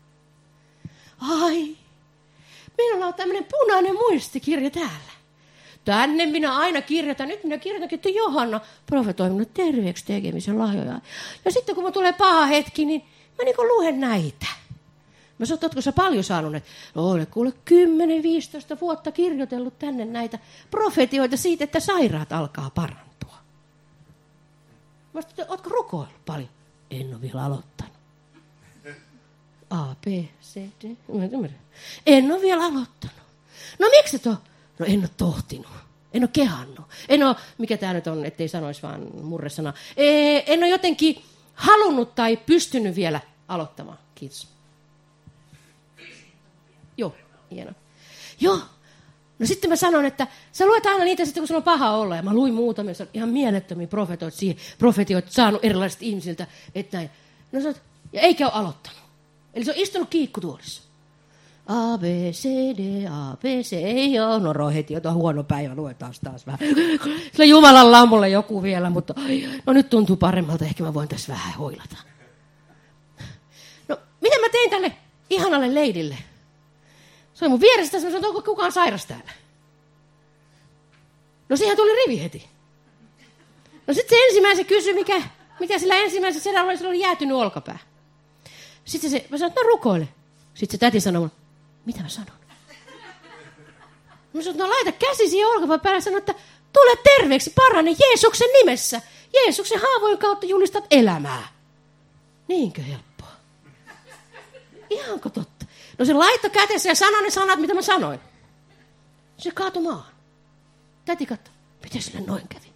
Ai, minulla on tämmöinen punainen muistikirja täällä. Tänne minä aina kirjoitan. Nyt minä kirjoitankin, että Johanna profetoi minulle terveeksi tekemisen lahjoja. Ja sitten kun mä tulee paha hetki, niin mä niinku luen näitä. Mä sanoin, ootko sä paljon saanut, että ole kuule 10-15 vuotta kirjoitellut tänne näitä profetioita siitä, että sairaat alkaa parantua. Mä sanoin, ootko rukoillut paljon? En ole vielä aloittanut. A, B, C, D. En ole vielä aloittanut. No miksi et ole? No en ole tohtinut. En ole kehannut. En ole, mikä tämä nyt on, ettei sanoisi vaan murresana. En ole jotenkin halunnut tai pystynyt vielä aloittamaan. Kiitos. Joo, hienoa. Joo. No sitten mä sanon, että sä luet aina niitä sitten, kun sulla on paha olla. Ja mä luin muutamia, se on ihan mielettömiä profetioita saanut erilaisilta ihmisiltä. Että näin. No sanot, ja eikä ole aloittanut. Eli se on istunut kiikkutuolissa. A, B, C, D, A, B, C, ei ole. No heti, ota huono päivä, luetaan taas vähän. Sillä Jumalan lammulle joku vielä, mutta no nyt tuntuu paremmalta, ehkä mä voin tässä vähän hoilata. No, mitä mä tein tälle ihanalle leidille? Se oli mun vieressä tässä, mä sanoin, onko kukaan sairas täällä? No siihen tuli rivi heti. No sitten se ensimmäisen kysyi, mikä sillä ensimmäisellä sedällä oli, sillä oli jäätynyt olkapää. Sitten mä sanoin, että no rukoile. Sitten se täti sanoi mulle, mitä mä sanon? Mä sanoin, no laita käsi siihen olkapään päälle ja sano, että tule terveeksi, parane Jeesuksen nimessä. Jeesuksen haavojen kautta julistat elämää. Niinkö helppoa? Ihanko totta? No se laittoi kätensä ja sanoi ne sanat, mitä mä sanoin. Se kaatui maahan. Täti katsoi, miten sille noin kävi?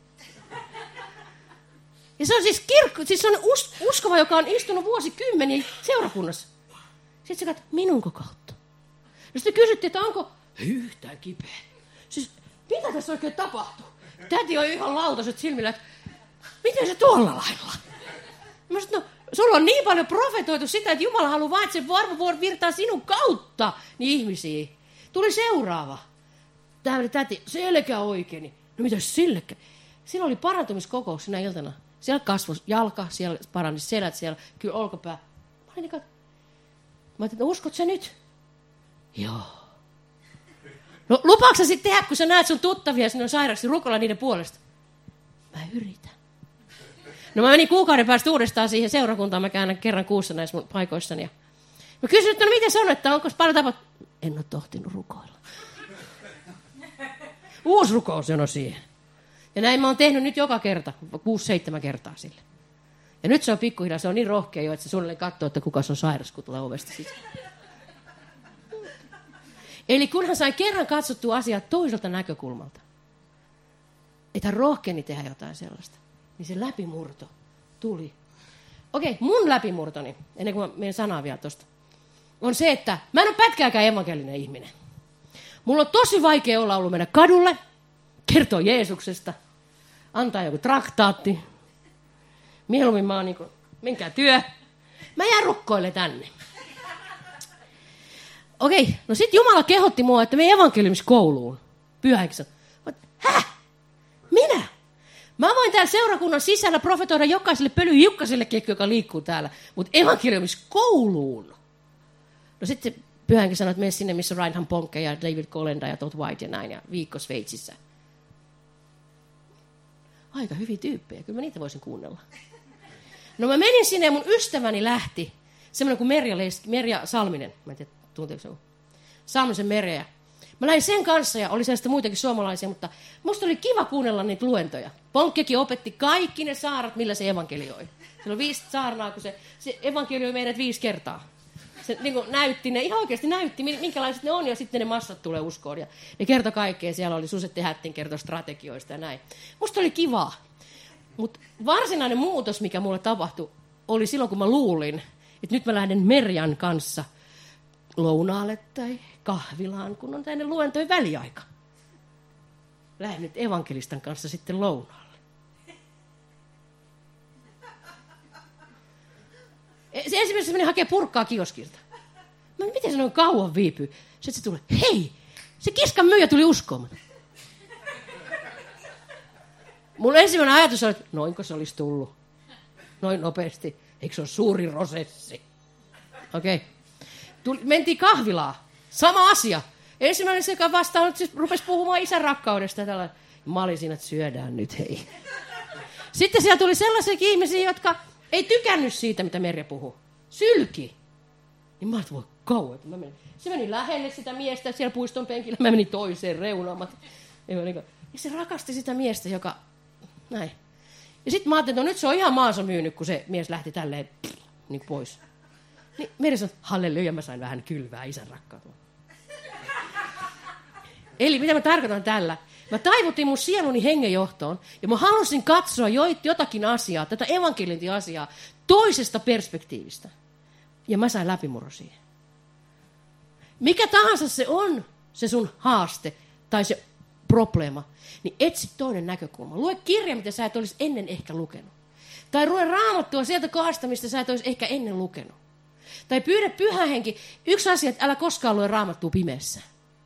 Ja se on siis se on uskova, joka on istunut vuosikymmeniä seurakunnassa. Sitten se katsoi, minunko kautta? Ja sitten kysyttiin, että onko yhtään kipeä. Siis, mitä tässä oikein tapahtuu? Täti on ihan lautaset silmillä, että miten se tuolla lailla? Mä sanoin, no sulla on niin paljon profetoitu sitä, että Jumala haluaa vaan, että se varma virtaa sinun kautta niin ihmisiä. Tuli seuraava. Tämä täti, selkä oikein. No mitäs sillekään? Siinä oli parantumiskokous sinä iltana. Siellä kasvoi jalka, siellä parani selät, siellä kyllä olkapää. Mä ajattelin, että uskot sä nyt? Joo. No lupaatko sä sitten tehdä, kun sä näet sun tuttavia, sinne on sairaaksi, rukoilla niiden puolesta? Mä yritän. No mä menin kuukauden päästä uudestaan siihen seurakuntaan, mä käännän kerran kuussa näissä mun paikoissani. Ja mä kysyin, että no miten se on, että onko paljon tapahtunut? En ole tohtinut rukoilla. Uusi rukous on siihen. Ja näin mä oon tehnyt nyt joka kerta, 6-7 kertaa sille. Ja nyt se on pikkuhiljaa, se on niin rohkea jo, että se suunnilleen katsoo, että kuka on sairas, kun tulee ovesta sisään. Eli kunhan sain kerran katsottua asiaa toiselta näkökulmalta, että hän rohkeni tehdä jotain sellaista, niin se läpimurto tuli. Okei, mun läpimurtoni, ennen kuin mä menen sanaa vielä tosta, on se, että mä en ole pätkääkään evankelinen ihminen. Mulla on tosi vaikea ollut mennä kadulle, kertoa Jeesuksesta, antaa joku traktaatti. Mieluummin mä oon niin kuin, menkää työ. Mä jään rukkoille tänne. Okei, no sit Jumala kehotti mua, että me evankeliumiskouluun pyhäiksi. Häh? Minä? Mä voin täällä seurakunnan sisällä profetoida jokaiselle pölyhiukkaselle, joka liikkuu täällä, mutta evankeliumiskouluun. No sitten pyhänkin sanoi, että mene sinne, missä Reinhard Bonke ja David Kolenda ja Todd White ja näin, ja viikko Sveitsissä. Aika hyviä tyyppejä, kyllä mä niitä voisin kuunnella. No mä menin sinne ja mun ystäväni lähti, semmoinen kuin Merja Salminen, mä en tiedä, tunteeko se on? Salmisen Merja. Mä lähdin sen kanssa ja oli sellaista muitakin suomalaisia, mutta musta oli kiva kuunnella niitä luentoja. Polkkekin opetti kaikki ne saarat, millä se evankelioi. Siellä on 5 saarnaa, kun se evankelioi meidät 5 kertaa. Se niin kuin näytti, ne ihan oikeasti näytti, minkälaiset ne on, ja sitten ne massat tulee uskoon. Ja ne kertoi kaikkea, siellä oli Susetti Hättin kertoi strategioista ja näin. Musta oli kivaa. Mutta varsinainen muutos, mikä mulle tapahtui, oli silloin, kun mä luulin, että nyt mä lähden Merjan kanssa lounaalle tai kahvilaan, kun on tänne luentojen väliaika. Lähden nyt evankelistan kanssa sitten lounaalle. Se ensimmäisenä meni hakea purkkaa kioskilta. Mä miten se noin kauan viipyy? Sitten se tulee, hei, se kiskan myyjä tuli uskomaan. Mun ensimmäinen ajatus oli, että noinko se olisi tullut? Noin nopeasti. Eikö se ole suuri prosessi? Okei. Mentiin kahvilaan. Sama asia. Ensimmäinen sekä vastaan, siis rupesi puhumaan isän rakkaudesta. Ja tällainen. Mä olin siinä, että syödään nyt, hei. Sitten siellä tuli sellaisia ihmisiä, jotka ei tykännyt siitä, mitä Merja puhuu. Sylki. Niin mä ajattelin, voi kauan. Se meni lähelle sitä miestä siellä puiston penkillä. Mä menin toiseen reunaan. Ja se rakasti sitä miestä, joka... Näin. Ja sitten mä ajattelin, että no nyt se on ihan maansa myynyt, kun se mies lähti tälleen niin pois. Niin Merja sanoi, halleluja, mä sain vähän kylvää isän rakkautta. Eli mitä mä tarkoitan tällä? Mä taivutin mun sieluni hengenjohtoon ja mä halusin katsoa jotakin asiaa, tätä evankeliointiasiaa, toisesta perspektiivistä. Ja mä sain läpimurro siihen. Mikä tahansa se on, se sun haaste tai se probleema, niin etsi toinen näkökulma. Lue kirja, mitä sä et olisi ennen ehkä lukenut. Tai lue Raamattua sieltä kohdasta, mistä sä et olisi ehkä ennen lukenut. Tai pyydä Pyhä Henki. Yksi asia, että älä koskaan lue Raamattua pimeässä.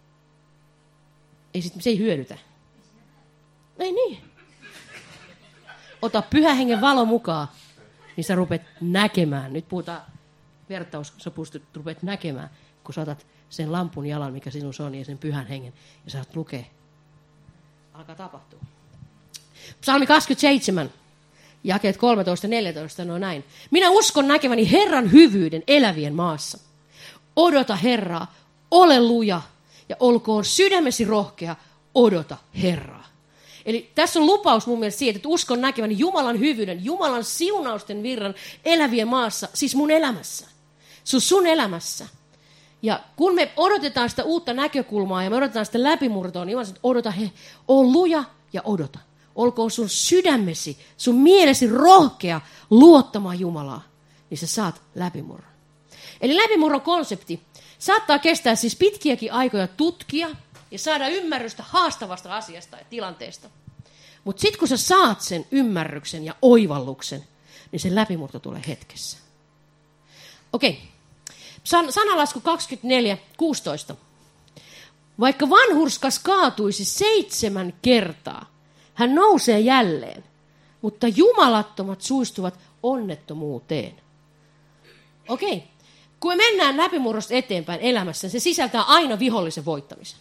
Se ei hyödytä. Ei niin. Ota Pyhä Hengen valo mukaan, niin sä rupeat näkemään. Nyt puhutaan vertaus, sä rupeat näkemään, kun sä otat sen lampun jalan, mikä sinus on, ja sen Pyhän Hengen, ja sä oot lukea. Alkaa tapahtua. Psalmi 27, jakeet 13-14, no näin. Minä uskon näkeväni Herran hyvyyden elävien maassa. Odota Herraa, ole luja, ja olkoon sydämesi rohkea, odota Herraa. Eli tässä on lupaus mun mielestä siitä, että uskon näkeväni Jumalan hyvyyden, Jumalan siunausten virran elävien maassa, siis mun elämässä. Sun elämässä. Ja kun me odotetaan sitä uutta näkökulmaa ja me odotetaan sitä läpimurtoa, niin Jumala sanoo, että odota ole luja ja odota. Olkoon sun sydämesi, sun mielesi rohkea luottamaan Jumalaa, niin sä saat läpimurron. Eli läpimurron konsepti saattaa kestää siis pitkiäkin aikoja tutkia ja saada ymmärrystä haastavasta asiasta ja tilanteesta. Mutta sitten kun sä saat sen ymmärryksen ja oivalluksen, niin se läpimurto tulee hetkessä. Okei. Sanalasku 24:16. Vaikka vanhurskas kaatuisi 7 kertaa, hän nousee jälleen, mutta jumalattomat suistuvat onnettomuuteen. Okei. Kun me mennään läpimurrosta eteenpäin elämässä, se sisältää aina vihollisen voittamisen.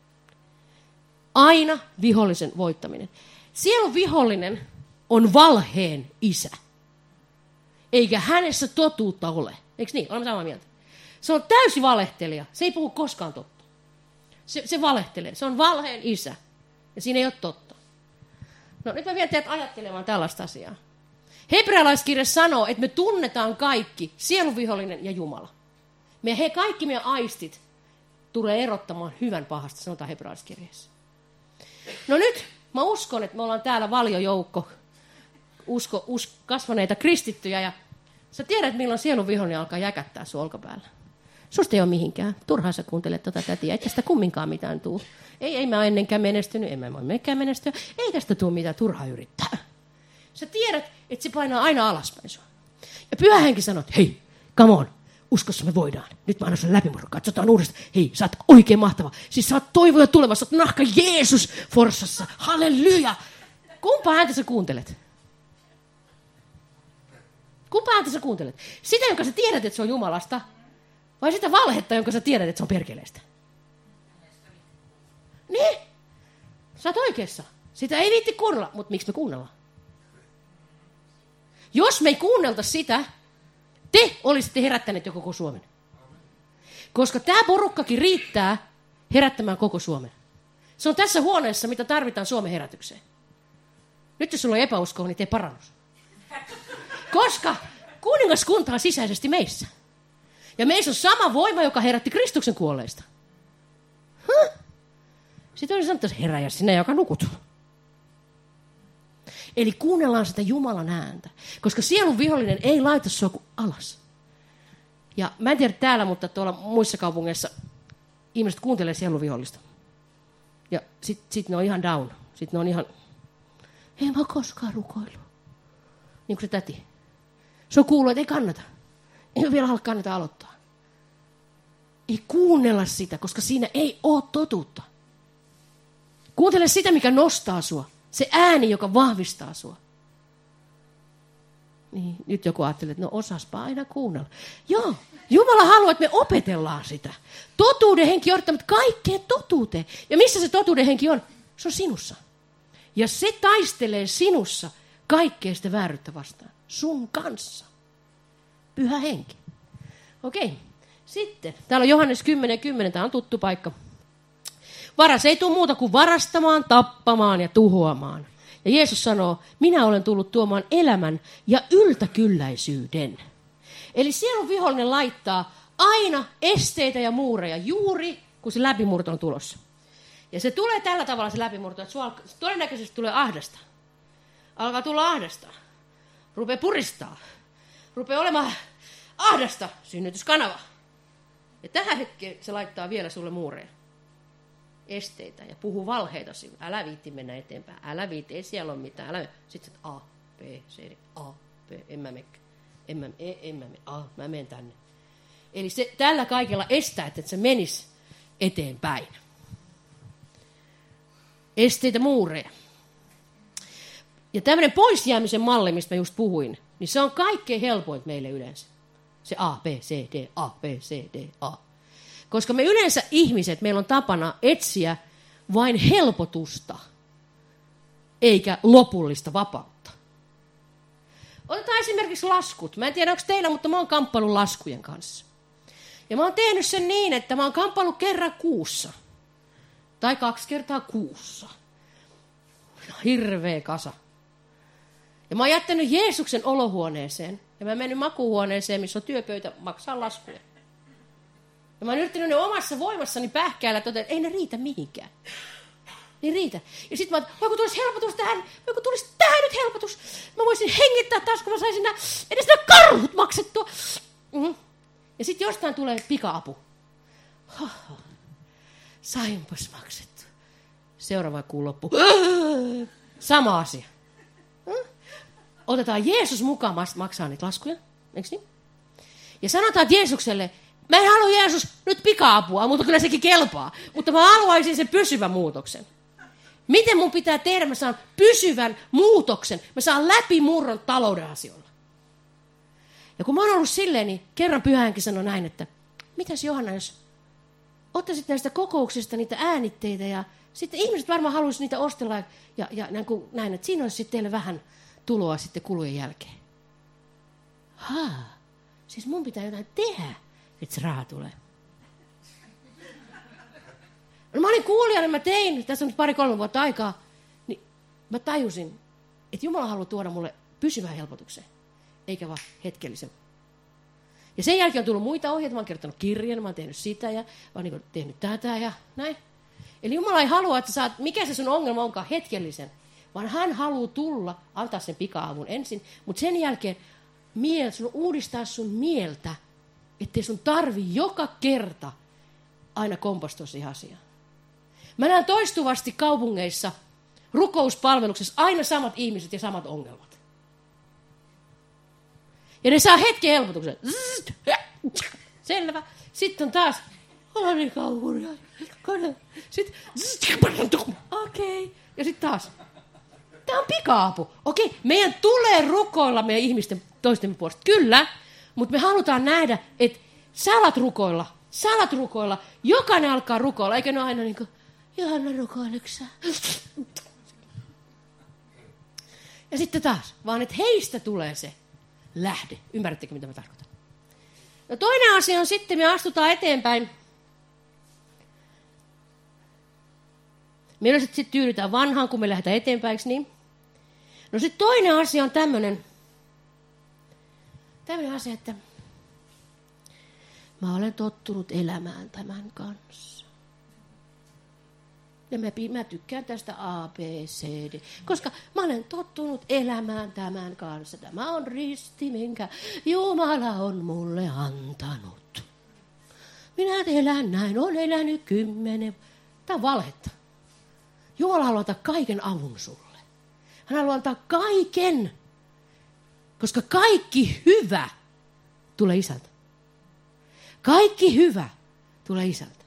Aina vihollisen voittaminen. Sielun vihollinen on valheen isä. Eikä hänessä totuutta ole. Eikö niin? Olemme samaa mieltä. Se on täysi valehtelija. Se ei puhu koskaan totta. Se valehtelee. Se on valheen isä. Ja siinä ei ole totta. No nyt mä vien teidät ajattelemaan tällaista asiaa. Hebrealaiskirja sanoo, että me tunnetaan kaikki, sielun vihollinen ja Jumala. Kaikki meidän aistit tulee erottamaan hyvän pahasta, sanotaan hebrealaiskirjassa. No nyt mä uskon, että me ollaan täällä valiojoukko kasvaneita kristittyjä ja sä tiedät, milloin sielun vihollinen alkaa jäkättää sun olkapäällä. Susta ei ole mihinkään. Turhaan sä kuuntelet tätiä. Ei tästä kumminkaan mitään tule. Ei mä ennenkään menestynyt, en mä voi mekään menestyä. Ei tästä tule mitään, turhaa yrittää. Sä tiedät, että se painaa aina alaspäin sua. Ja Pyhä Henki sanoo, että hei, come on, uskossa me voidaan. Nyt mä annan sulle läpimurro, katsotaan uudestaan. Hei, sä oot oikein mahtava. Siis sä oot toivoja tulevassa, sä oot nahka Jeesus forssassa. Halleluja. Kumpaa ääntä sä kuuntelet? Kumpaa ääntä sä kuuntelet? Sitä, jonka sä tiedät, että se on Jumalasta, vai sitä valhetta, jonka sä tiedät, että se on perkeleestä? Niin? Sä oot oikeassa. Sitä ei viitti kuunnella, mutta miksi me kuunnellaan? Jos me ei kuunnelta sitä, te olisitte herättäneet jo koko Suomen. Koska tämä porukkakin riittää, herättämään koko Suomen. Se on tässä huoneessa, mitä tarvitaan Suomen herätykseen. Nyt jos sulla on epäuskoa, niin tee parannus. Koska kuningaskunta on sisäisesti meissä. Ja meissä on sama voima, joka herätti Kristuksen kuolleista. Sitten on sanottu, että heräjä sinä, joka nukut. Eli kuunnellaan sitä Jumalan ääntä. Koska sielun vihollinen ei laita sua kuin alas. Ja mä en tiedä täällä, mutta tuolla muissa kaupungeissa ihmiset kuuntelee sielun vihollista. Ja sit ne on ihan down. Sitten ne on ihan, ei mä koskaan rukoillut. Niin kuin se täti. Se on kuullut, että ei kannata. Ei vielä kannata aloittaa. Ei kuunnella sitä, koska siinä ei ole totuutta. Kuuntele sitä, mikä nostaa sua. Se ääni, joka vahvistaa sua. Niin, nyt joku ajattelee, että no osaspa aina kuunnella. Joo, Jumala haluaa, että me opetellaan sitä. Totuuden henki johtaa kaikkeen totuuteen. Ja missä se totuuden henki on? Se on sinussa. Ja se taistelee sinussa kaikkea sitä vääryyttä vastaan. Sun kanssa. Pyhä henki. Okei. Sitten, täällä on Johannes 10:10, tämä on tuttu paikka. Varas ei tule muuta kuin varastamaan, tappamaan ja tuhoamaan. Ja Jeesus sanoo, minä olen tullut tuomaan elämän ja yltäkylläisyyden. Eli sielun vihollinen laittaa aina esteitä ja muureja juuri, kun se läpimurto on tulossa. Ja se tulee tällä tavalla se läpimurto, että todennäköisesti tulee ahdasta. Alkaa tulla ahdasta. Rupeaa puristaa. Rupeaa olemaan ahdasta, synnytyskanava. Ja tähän hetkeen se laittaa vielä sulle muureja. Esteitä ja puhuu valheita sinulle. Älä viitti mennä eteenpäin. Älä viitti, ei siellä ole mitään. Sitten A, B, C, D, A, B, en mä mene. Mä menen tänne. Eli se tällä kaikella estää, että se menisi eteenpäin. Esteitä, muureja. Ja tämmöinen poisjäämisen malli, mistä mä just puhuin, niin se on kaikkein helpoin meille yleensä. Se A, B, C, D, A, B, C, D, A. Koska me yleensä ihmiset, meillä on tapana etsiä vain helpotusta, eikä lopullista vapautta. Otetaan esimerkiksi laskut. Mä en tiedä, onko teillä, mutta mä oon kamppailut laskujen kanssa. Ja mä oon tehnyt sen niin, että mä oon kamppailut kerran kuussa. Tai 2 kertaa kuussa. Hirveä kasa. Ja mä oon jättänyt Jeesuksen olohuoneeseen. Ja mä oon mennyt makuuhuoneeseen, missä on työpöytä maksaa laskuja. Ja mä oon yrittänyt ne omassa voimassani pähkäällä, että ei ne riitä mihinkään. Niin riitä. Ja sit mä oon, voiko tulisi helpotus tähän? Voiko tulisi tähän nyt helpotus? Mä voisin hengittää taas, kun mä saisin edes nämä karhut maksettua. Ja sit jostain tulee pika-apu. Sainpas maksettu. Seuraava kuun loppu. Sama asia. Otetaan Jeesus mukaan maksaa niitä laskuja. Eikö niin? Ja sanotaan Jeesukselle, mä en halua Jeesus nyt pika-apua, mutta kyllä sekin kelpaa. Mutta mä haluaisin sen pysyvän muutoksen. Miten mun pitää tehdä? Mä saan pysyvän muutoksen. Mä saan läpimurron talouden asioilla. Ja kun mä oon ollut silleen, niin kerran Pyhä Henki sanoi näin, että mitäs Johanna, jos ottaisit näistä kokouksista niitä äänitteitä ja sitten ihmiset varmaan haluaisivat niitä ostella ja näin, että siinä olisi sitten teille vähän tuloa sitten kulujen jälkeen. Siis mun pitää jotain tehdä, että se raha tulee. No mä olin kuulija, niin mä tein, tässä on nyt 2-3 vuotta aikaa, niin mä tajusin, että Jumala haluaa tuoda mulle pysyvän helpotuksen, eikä vaan hetkellisen. Ja sen jälkeen on tullut muita ohjeita, mä oon kirjoittanut kirjan, mä oon tehnyt sitä ja mä oon niin tehnyt tätä ja näin. Eli Jumala ei halua, että saat, mikä se sun ongelma onkaan hetkellisen, vaan hän haluaa tulla, antaa sen pika-avun ensin, mutta sen jälkeen sun uudistaa sun mieltä, ettei sun tarvi joka kerta aina kompastua siihen asiaan. Mä näen toistuvasti kaupungeissa, rukouspalveluksessa aina samat ihmiset ja samat ongelmat. Ja ne saa hetken helpotuksen. Selvä. Sitten on taas, olen kaupungia. Sitten, okei. Ja sitten taas. Tämä on pika-apu. Okei, meidän tulee rukoilla meidän ihmisten toistemme puolesta. Kyllä, mutta me halutaan nähdä, että sä alat rukoilla. Jokainen alkaa rukoilla, eikä ne ole aina niin kuin, Johanna, rukoileksä? Ja sitten taas, vaan että heistä tulee se lähde. Ymmärrättekö, mitä mä tarkoitan? No toinen asia on sitten, me astutaan eteenpäin. Me yleensä sitten tyydytään vanhaan, kun me lähdetään eteenpäin, eikö niin? No sitten toinen asia on tämmöinen asia, että mä olen tottunut elämään tämän kanssa. Ja mä tykkään tästä A, B, C, D, koska mä olen tottunut elämään tämän kanssa. Tämä on risti, minkä Jumala on mulle antanut. Minä elän näin, olen elänyt 10. Tämä on valhetta. Jumala haluaa antaa kaiken avun sulle. Hän haluaa antaa kaiken, koska kaikki hyvä tulee Isältä. Kaikki hyvä tulee Isältä.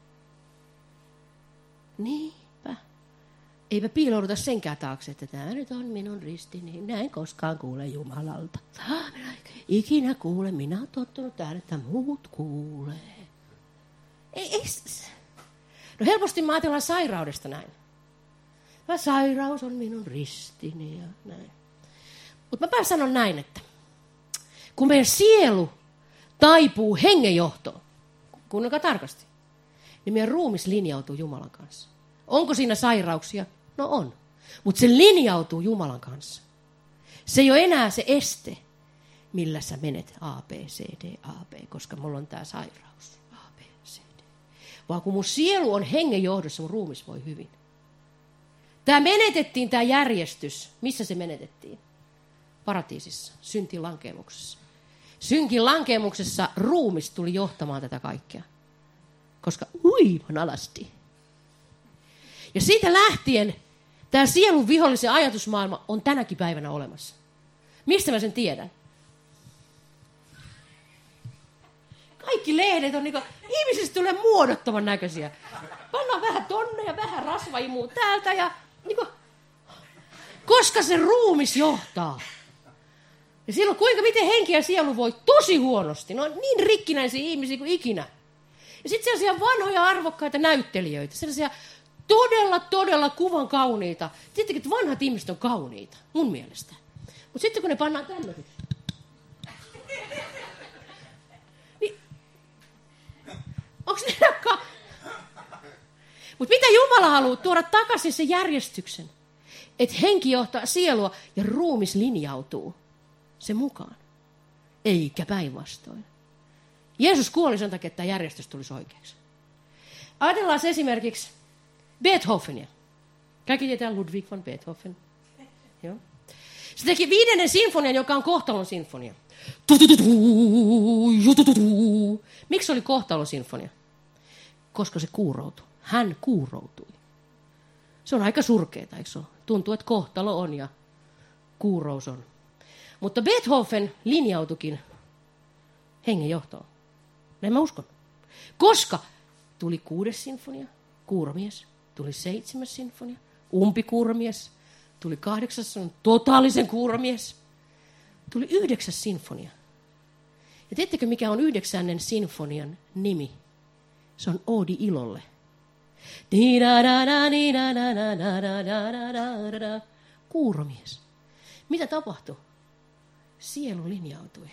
Niinpä. Eipä piilouduta senkään taakse, että tämä nyt on minun ristini. Näin koskaan kuule Jumalalta. Minä ikinä kuule, minä olen tottunut tähän, että muut kuulee. Ei. No helposti me ajatellaan sairaudesta näin. Sairaus on minun ristini ja näin. Mutta mä sanon näin, että kun meidän sielu taipuu hengenjohtoon, kuunnelkaa tarkasti, niin meidän ruumis linjautuu Jumalan kanssa. Onko siinä sairauksia? No on. Mutta se linjautuu Jumalan kanssa. Se ei ole enää se este, millä sä menet A, B, C, D, A, B, koska mulla on tää sairaus. A, B, C, D. Vaan kun mun sielu on hengenjohdossa, mun ruumis voi hyvin. Tämä menetettiin, tämä järjestys. Missä se menetettiin? Paratiisissa, syntin lankeemuksessa. Synkin lankeemuksessa ruumis tuli johtamaan tätä kaikkea. Koska uivan alasti. Ja siitä lähtien tämä sielun vihollisen ajatusmaailma on tänäkin päivänä olemassa. Mistä mä sen tiedän? Kaikki lehdet on ihmisistä tulee muodottoman näköisiä. Pannaan vähän tonne ja vähän rasvaimua täältä ja koska se ruumis johtaa. Ja silloin miten henki ja sielu voi tosi huonosti. Ne on niin rikkinäisiä ihmisiä kuin ikinä. Ja sitten sellaisia vanhoja arvokkaita näyttelijöitä. Sellaisia todella kuvan kauniita. Tietenkin, että vanhat ihmiset on kauniita, mun mielestä. Mutta sitten kun ne pannaan tämmöiset. Niin, onks ne Mutta mitä Jumala haluaa? Tuoda takaisin sen järjestyksen. Että henki johtaa sielua ja ruumis linjautuu sen mukaan. Eikä päinvastoin. Jeesus kuoli sen takia, että tämä järjestys tulisi oikeaksi. Ajatellaan esimerkiksi Beethovenia. Kaikki tietää Ludwig van Beethoven. Joo. Se teki 5. sinfonian, joka on kohtalon sinfonia. Miksi oli kohtalon sinfonia? Koska se kuuroutui. Hän kuuroutui. Se on aika surkeeta, eikö se ole? Tuntuu, että kohtalo on ja kuurous on. Mutta Beethoven linjautukin hengenjohtoon. Näin mä uskon. Koska tuli 6. sinfonia, kuuromies. Tuli 7. sinfonia, umpikuuromies. Tuli 8. totaalisen kuuromies. Tuli 9. sinfonia. Ja tiedättekö, mikä on 9. sinfonian nimi? Se on Oodi ilolle. Kuuromies. Mitä tapahtui? Sielu linjautui.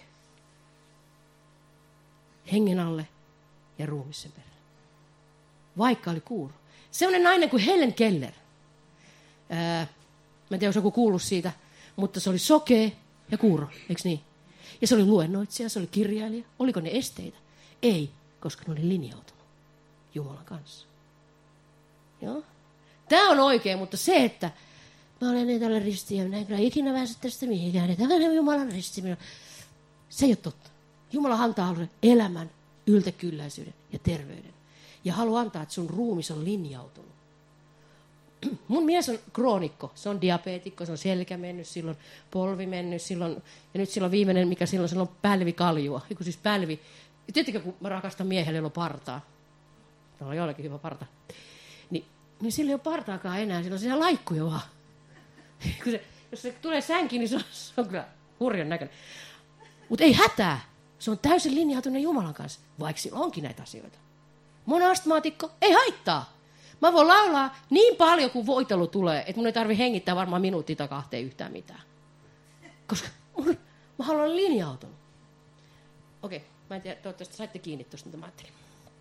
Hengen alle ja ruumis sen perään. Vaikka oli kuuro. Sellainen nainen kuin Helen Keller. Mä en tiedä, jos joku kuullut siitä, mutta se oli sokea ja kuuro, eikö niin? Ja se oli luennoitsija, se oli kirjailija. Oliko ne esteitä? Ei, koska ne oli linjautunut Jumalan kanssa. Joo? Tämä on oikein, mutta se, että mä olen niin tällä ristiä, minä en kyllä ikinä pääse tästä mihinkään, tämä on Jumalan risti. Se ei ole totta. Jumala antaa elämän, yltäkylläisyyden ja terveyden. Ja haluaa antaa, että sun ruumis on linjautunut. Mun mies on kroonikko, se on diabeetikko, se on selkä mennyt, silloin polvi mennyt, silloin, ja nyt silloin viimeinen, mikä silloin on pälvikaljua. Eiku siis pälvi. Ja tietenkin, kun mä rakastan miehelle, jolla on partaa. Täällä on jollakin hyvä parta. Niin sillä ei ole partaakaan enää, sillä on siellä laikkuja vaan. Jos se tulee sänkiin, niin se on kyllä hurjan näköinen. Mutta ei hätää. Se on täysin linjautunut Jumalan kanssa, vaikka sillä onkin näitä asioita. Mun astmaatikko, ei haittaa. Mä voin laulaa niin paljon, kuin voitelu tulee, että mun ei tarvitse hengittää varmaan minuutti tai 2 yhtään mitään. Koska mä haluan olla linjautunut. Okei, mä en tiedä, toivottavasti saitte kiinni tuosta, mitä mä ajattelin.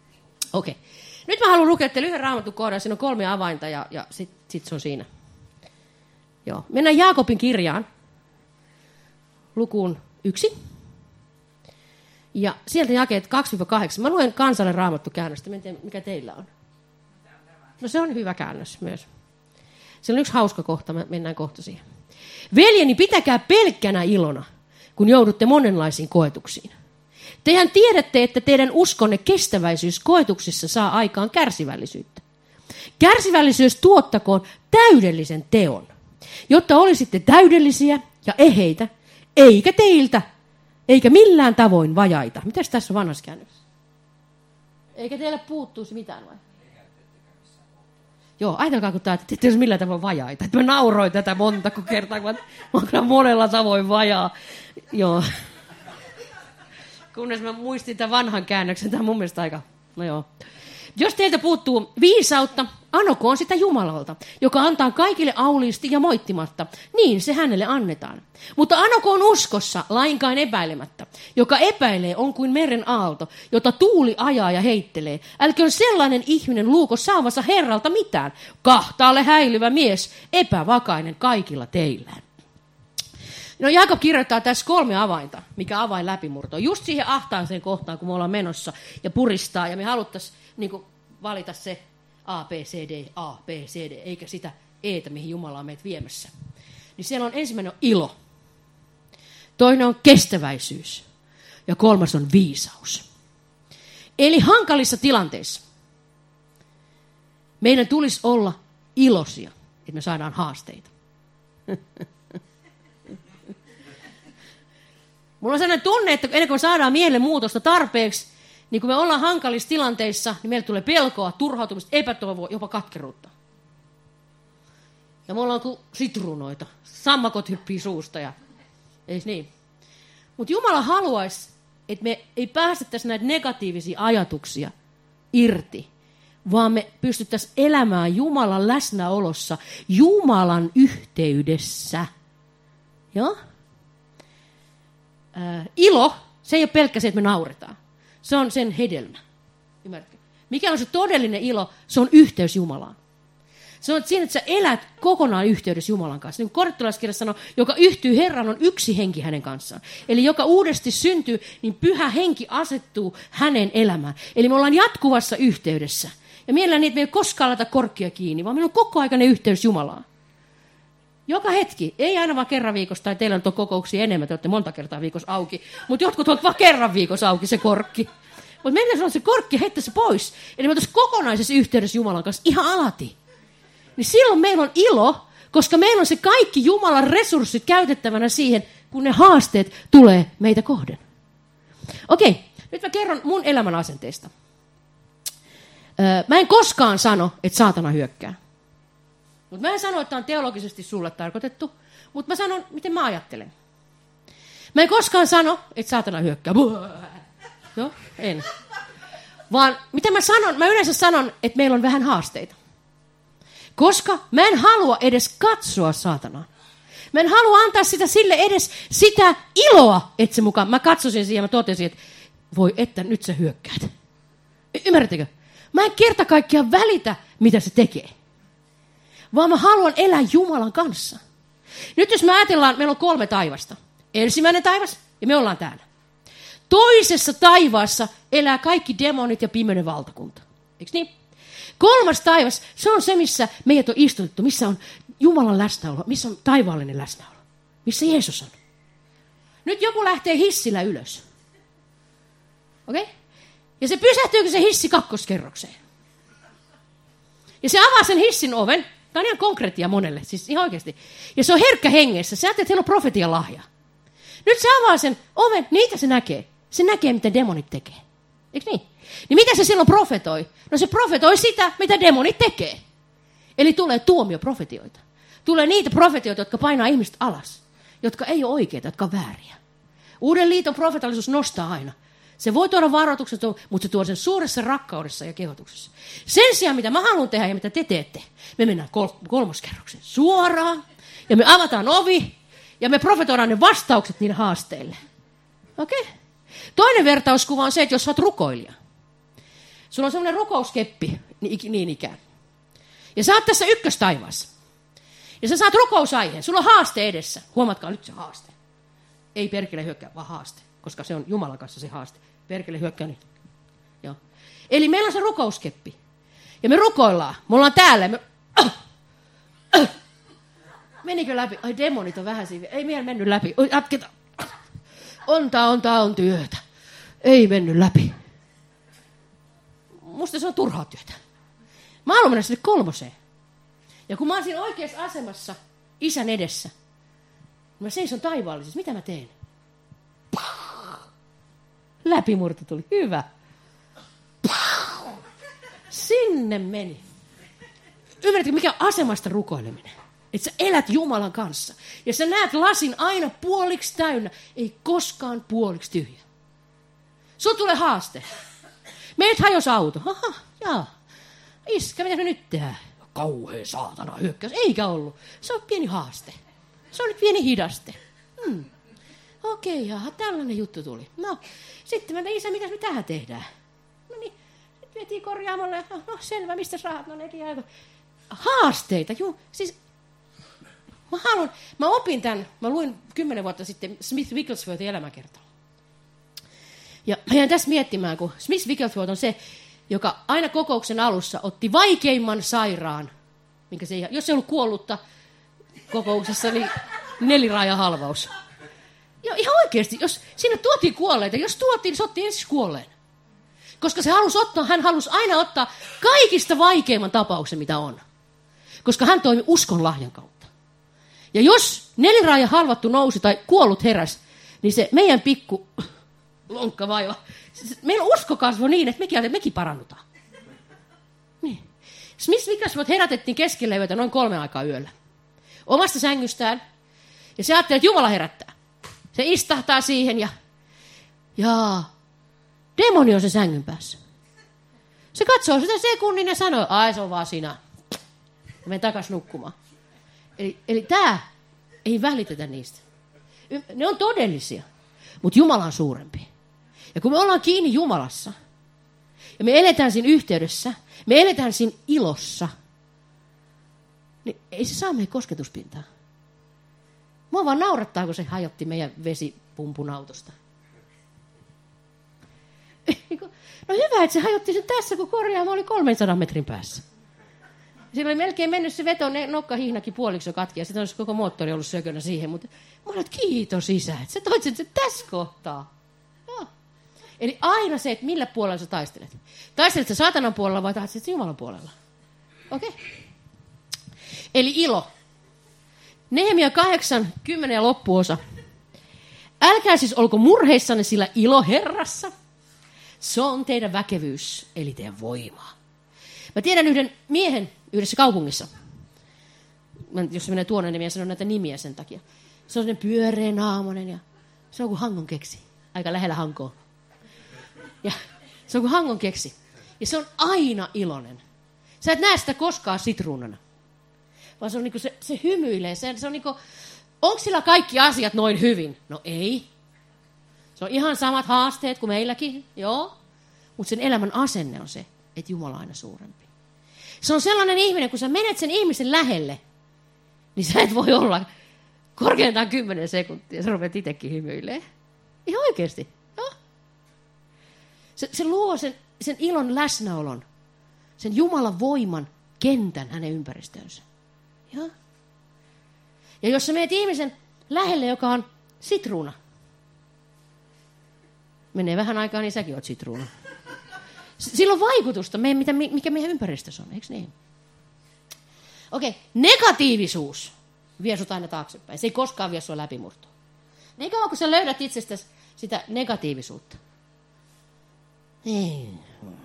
Okei. Nyt mä haluan lukea teille yhden raamatun kohdan. Siinä on 3 avainta ja sit se on siinä. Joo. Mennään Jaakobin kirjaan. Lukuun 1. Ja sieltä jakeet 2-8. Mä luen kansalle raamattukäännöstä. Mä en tiedä, mikä teillä on. No se on hyvä käännös myös. Siellä on yksi hauska kohta. Mennään kohta siihen. Veljeni, pitäkää pelkkänä ilona, kun joudutte monenlaisiin koetuksiin. Tehän tiedätte, että teidän uskonne kestäväisyys koetuksissa saa aikaan kärsivällisyyttä. Kärsivällisyys tuottakoon täydellisen teon, jotta olisitte täydellisiä ja eheitä, eikä teiltä, eikä millään tavoin vajaita. Mitäs tässä on vanhassa käännöksessä? Eikä teillä puuttuisi mitään vai? Joo, ajatelkaa kun että ette olisi millään tavoin vajaita. Että mä nauroin tätä monta kertaa, kun mä oon kyllä monella tavoin vajaa. Joo. Kunnes mä muistin tämän vanhan käännöksen, tämä on mun mielestä aika, no joo. Jos teiltä puuttuu viisautta, anokoon sitä Jumalalta, joka antaa kaikille auliisti ja moittimatta, niin se hänelle annetaan. Mutta anokoon uskossa lainkaan epäilemättä, joka epäilee on kuin meren aalto, jota tuuli ajaa ja heittelee. Älköön sellainen ihminen luuko saavansa Herralta mitään, kahtaalle häilyvä mies, epävakainen kaikilla teillään. No Jaakob kirjoittaa tässä 3 avainta, mikä avain läpimurto. Just siihen ahtaaseen kohtaan, kun me ollaan menossa ja puristaa. Ja me haluttaisiin niin valita se A, B, C, D, eikä sitä E:tä, mihin Jumala on meitä viemässä. Niin siellä on ensimmäinen on ilo. Toinen on kestäväisyys. Ja 3 on viisaus. Eli hankalissa tilanteissa meidän tulisi olla iloisia, että me saadaan haasteita. Mulla on sellainen tunne, että ennen kuin me saadaan mielenmuutosta tarpeeksi, niin kun me ollaan hankalissa tilanteissa, niin meille tulee pelkoa, turhautumista, epätoivoa, jopa katkeruutta. Ja me ollaan kuin sitruunoita. Sammakot hyppii suusta ja eis niin. Mutta Jumala haluaisi, että me ei päästettäisi näitä negatiivisia ajatuksia irti, vaan me pystyttäisiin elämään Jumalan läsnäolossa, Jumalan yhteydessä. Joo? Ilo, se ei ole pelkkä se, että me nauretaan. Se on sen hedelmä. Ymmärrätkö? Mikä on se todellinen ilo? Se on yhteys Jumalaan. Se on siinä, että sä elät kokonaan yhteydessä Jumalan kanssa. Niin kuin korintolaiskirjassa sanoo, joka yhtyy Herran, on yksi henki hänen kanssaan. Eli joka uudesti syntyy, niin pyhä henki asettuu hänen elämään. Eli me ollaan jatkuvassa yhteydessä. Ja mielellään niitä me ei koskaan laita korkkia kiinni, vaan meillä on koko aikainen yhteys Jumalaan. Joka hetki, ei aina vaan kerran viikossa, tai teillä on kokouksia enemmän, te olette monta kertaa viikossa auki, mutta jotkut ovat vaan kerran viikossa auki se korkki. Mutta meidän pitäisi olla se korkki ja heittää se pois. Eli me oltaisiin kokonaisessa yhteydessä Jumalan kanssa ihan alati. Niin silloin meillä on ilo, koska meillä on se kaikki Jumalan resurssit käytettävänä siihen, kun ne haasteet tulee meitä kohden. Okei, nyt mä kerron mun elämän asenteesta. Mä en koskaan sano, että saatana hyökkää. Mutta mä en sano, että on teologisesti sulle tarkoitettu, mutta mä sanon, miten mä ajattelen. Mä en koskaan sano, että saatana hyökkää. Joo, en. Vaan mitä mä sanon, mä yleensä sanon, että meillä on vähän haasteita. Koska mä en halua edes katsoa saatanaa. Mä en halua antaa sille edes sitä iloa, että se mukaan. Mä katsosin siihen ja mä totesin, että voi että nyt sä hyökkäät. Ymmärrättekö? Mä en kerta kaikkiaan välitä, mitä se tekee. Vaan mä haluan elää Jumalan kanssa. Nyt jos me ajatellaan, meillä on 3 taivasta. Ensimmäinen taivas ja me ollaan täällä. Toisessa taivaassa elää kaikki demonit ja pimeyden valtakunta. Eikö niin? 3. taivas, se on se, missä meidät on istutettu, missä on Jumalan läsnäolo, missä on taivaallinen läsnäolo, missä Jeesus on. Nyt joku lähtee hissillä ylös. Okei? Okay? Ja se pysähtyykö se hissi 2. kerrokseen. Ja se avaa sen hissin oven. Tämä on ihan konkreettia monelle, siis ihan oikeasti. Ja se on herkkä hengessä. Se ajattelee, että heillä on profetian lahja. Nyt se avaa sen oven, niitä se näkee. Se näkee, mitä demonit tekee. Eikö niin? Niin mitä se silloin profetoi? No se profetoi sitä, mitä demonit tekee. Eli tulee tuomioprofetioita. Tulee niitä profetioita, jotka painaa ihmiset alas. Jotka ei ole oikeita, jotka on vääriä. Uuden liiton profetallisuus nostaa aina. Se voi tuoda varoitukset, mutta se tuo sen suuressa rakkaudessa ja kehotuksessa. Sen sijaan, mitä mä haluan tehdä ja mitä te teette, me mennään 3. kerrokseen suoraan, ja me avataan ovi, ja me profetoidaan ne vastaukset niille haasteille. Okei? Okay? Toinen vertauskuva on se, että jos sä oot rukoilija. Sulla on semmoinen rukouskeppi niin ikään. Ja sä oot tässä ykköstaivaassa. Ja sä saat rukousaiheen. Sulla on haaste edessä. Huomatkaa nyt se haaste. Ei perkele hyökkää, vaan haaste. Koska se on Jumalan kanssa se haaste. Perkele hyökkää niin. Joo. Eli meillä on se rukouskeppi. Ja me rukoillaan. Me ollaan täällä. Menikö läpi? Ai demonit on vähän siinä. Ei meidän mennyt läpi. Jatketaan. On työtä. Ei mennyt läpi. Musta se on turhaa työtä. Mä haluan mennä sinne 3. Ja kun mä oon siinä oikeassa asemassa isän edessä, mä seison taivaallisessa. Mitä mä teen? Läpimurto tuli. Hyvä. Sinne meni. Ymmärrätkö, mikä on asemasta rukoileminen? Että sä elät Jumalan kanssa. Ja sä näet lasin aina puoliksi täynnä. Ei koskaan puoliksi tyhjä. Sun tulee haaste. Meet hajos auto. Aha, jaa. Iskä, mitä me nyt tehdään? Kauhea saatana hyökkäys. Eikä ollut. Se on pieni haaste. Se on nyt pieni hidaste. Okei, jaha, tällainen juttu tuli. No, sitten mä isä, mitä me tähän tehdään? No niin, sitten vietiin korjaamolle. No selvä, mistä rahat? No nekin aika. Haasteita, siis mä opin tämän, mä luin 10 vuotta sitten Smith Wigglesworthin elämäkertaa. Ja mä jäin tässä miettimään, kun Smith Wigglesworth on se, joka aina kokouksen alussa otti vaikeimman sairaan, minkä se, jos se ei ollut kuollutta kokouksessa, niin 4-raajahalvaus. Ja ihan oikeasti, jos sinne tuotiin kuolleita, jos tuotiin, niin se otti ensin kuolleen. Koska hän halusi aina ottaa kaikista vaikeimman tapauksen, mitä on. Koska hän toimi uskon lahjan kautta. Ja jos 4-raaja halvattu nousi tai kuollut heräsi, niin se meidän pikku lonkkavaiva, meillä usko kasvoi niin, että mekin parannutaan. Niin. Smith Wigglesworth herätettiin keskellä yötä noin 3 aikaa yöllä. Omasta sängystään. Ja se ajattelee, että Jumala herättää. Se istahtaa siihen ja demoni on se sängyn päässä. Se katsoo sitä sekunnin ja sanoo, ai se on vaan sinä. Ja menen takaisin nukkumaan. Eli tämä ei välitetä niistä. Ne on todellisia, mutta Jumala on suurempi. Ja kun me ollaan kiinni Jumalassa, ja me eletään siinä yhteydessä, me eletään siinä ilossa, niin ei se saa meidän kosketuspintaa. Mua vaan naurattaa, kun se hajotti meidän vesipumpun autosta. No hyvä, että se hajotti sen tässä, kun korjaamo oli 300 metrin päässä. Siinä oli melkein mennyt se veto, nokkahihnakin puoliksi jo katki, ja sitten olisi koko moottori ollut sökönä siihen. Mutta mä olen, kiitos isä, että sä toit sen tässä kohtaa. Ja. Eli aina se, että millä puolella sä taistelet. Taistelet sä saatanan puolella vai taistelet sä Jumalan puolella? Okei. Okay. Eli ilo. Nehemia 8:10 ja loppuosa. Älkää siis olko murheissanne, sillä ilo Herrassa, se on teidän väkevyys, eli teidän voimaa. Mä tiedän yhden miehen yhdessä kaupungissa. Jos se menee tuonne, niin minä sanon näitä nimiä sen takia. Se on sellainen pyöreä naamonen ja se on kuin Hangon keksi. Aika lähellä Hankoa. Ja se on kuin Hangon keksi. Ja se on aina iloinen. Sä et näe sitä koskaan sitruunana. Vaan se on niinku se hymyilee. Se on niinku, onko sillä kaikki asiat noin hyvin? No ei. Se on ihan samat haasteet kuin meilläkin, joo. Mutta sen elämän asenne on se, että Jumala on aina suurempi. Se on sellainen ihminen, kun sä menet sen ihmisen lähelle, niin sä et voi olla korkeintaan 10 sekuntia. Sä rupeat itsekin hymyilee. Ihan oikeasti. Joo. Se luo sen ilon läsnäolon, sen Jumalan voiman kentän hänen ympäristöönsä. Joo. Ja jos sä menet ihmisen lähelle, joka on sitruuna, menee vähän aikaa, niin säkin oot sitruuna. Sillä on vaikutusta, mikä meidän ympäristössä on, eikö niin? Okei, negatiivisuus vie sut aina taaksepäin. Se ei koskaan vie sua läpimurtoon. Niin kauan, kun sä löydät itsestäsi sitä negatiivisuutta, niin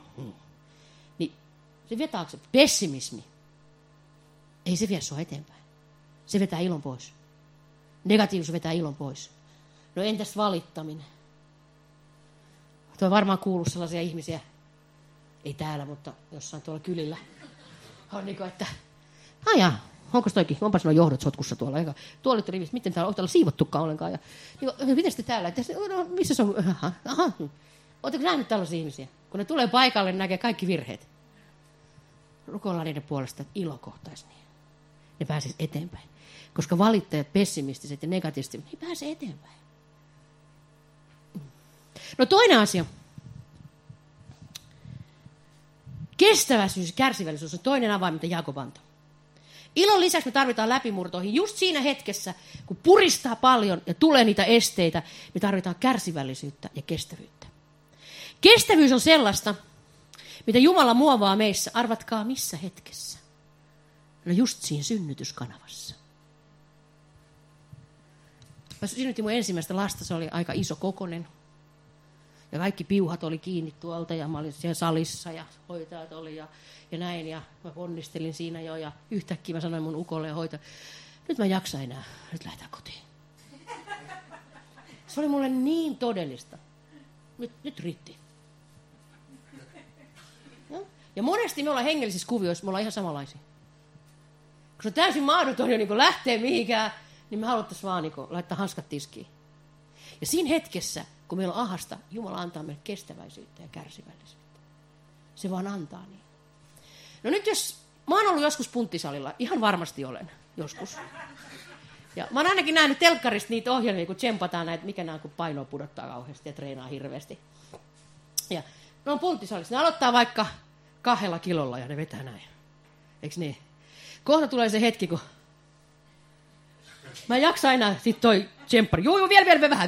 se vie taaksepäin. Pessimismi. Ei se vie sua eteenpäin. Se vetää ilon pois. Negatiivisuus vetää ilon pois. No entäs valittaminen? Tuo varmaan kuuluu sellaisia ihmisiä, ei täällä, mutta jossain tuolla kylillä. On niin kuin, että onko toikin? Onpas nuo johdot sotkussa tuolla. Tuolit rivistä, miten täällä on täällä siivottukaan ollenkaan. Ja, niin, miten sitten täällä? No, missä se on? Oletteko nähnyt tällaisia ihmisiä? Kun ne tulee paikalle, ne näkee kaikki virheet. Rukoillaan niiden puolesta, että ilo kohtaisi niin. Ne pääsisi eteenpäin. Koska valittajat, pessimistiset ja negatiiviset, ne ei pääse eteenpäin. No toinen asia. Kestäväisyys ja kärsivällisyys on toinen avain, mitä Jaakob antaa. Ilon lisäksi me tarvitaan läpimurtoihin. Just siinä hetkessä, kun puristaa paljon ja tulee niitä esteitä, me tarvitaan kärsivällisyyttä ja kestävyyttä. Kestävyys on sellaista, mitä Jumala muovaa meissä. Arvatkaa missä hetkessä? No just siinä synnytyskanavassa. Mä synnytin mun ensimmäistä lasta, se oli aika iso kokonen. Ja kaikki piuhat oli kiinni tuolta ja mä olin siellä salissa ja hoitajat oli ja näin. Ja mä ponnistelin siinä jo ja yhtäkkiä mä sanoin mun ukolle ja hoitajalle, nyt mä en jaksa enää, nyt lähdetään kotiin. Se oli mulle niin todellista. Nyt riitti. Ja monesti me ollaan hengellisissä kuvioissa, me ollaan ihan samanlaisia. Kun se on täysin mahdoton jo niin lähteä mihinkään, niin me haluttaisiin vaan niin laittaa hanskat tiskiin. Ja siinä hetkessä, kun meillä on ahasta, Jumala antaa meille kestäväisyyttä ja kärsivällisyyttä. Se vaan antaa niin. No nyt jos, mä oon ollut joskus punttisalilla, ihan varmasti olen joskus. Ja mä oon ainakin nähnyt telkkarista niitä ohjelmia, kun tsempataan näitä, mikä nämä kun painoa pudottaa kauheasti ja treenaa hirveästi. Ja ne on punttisalissa, ne aloittaa vaikka 2 kilolla ja ne vetää näin. Eiks niin? Kohta tulee se hetki, kun mä en jaksa enää sit toi tsemppari. Joo, vielä vähän.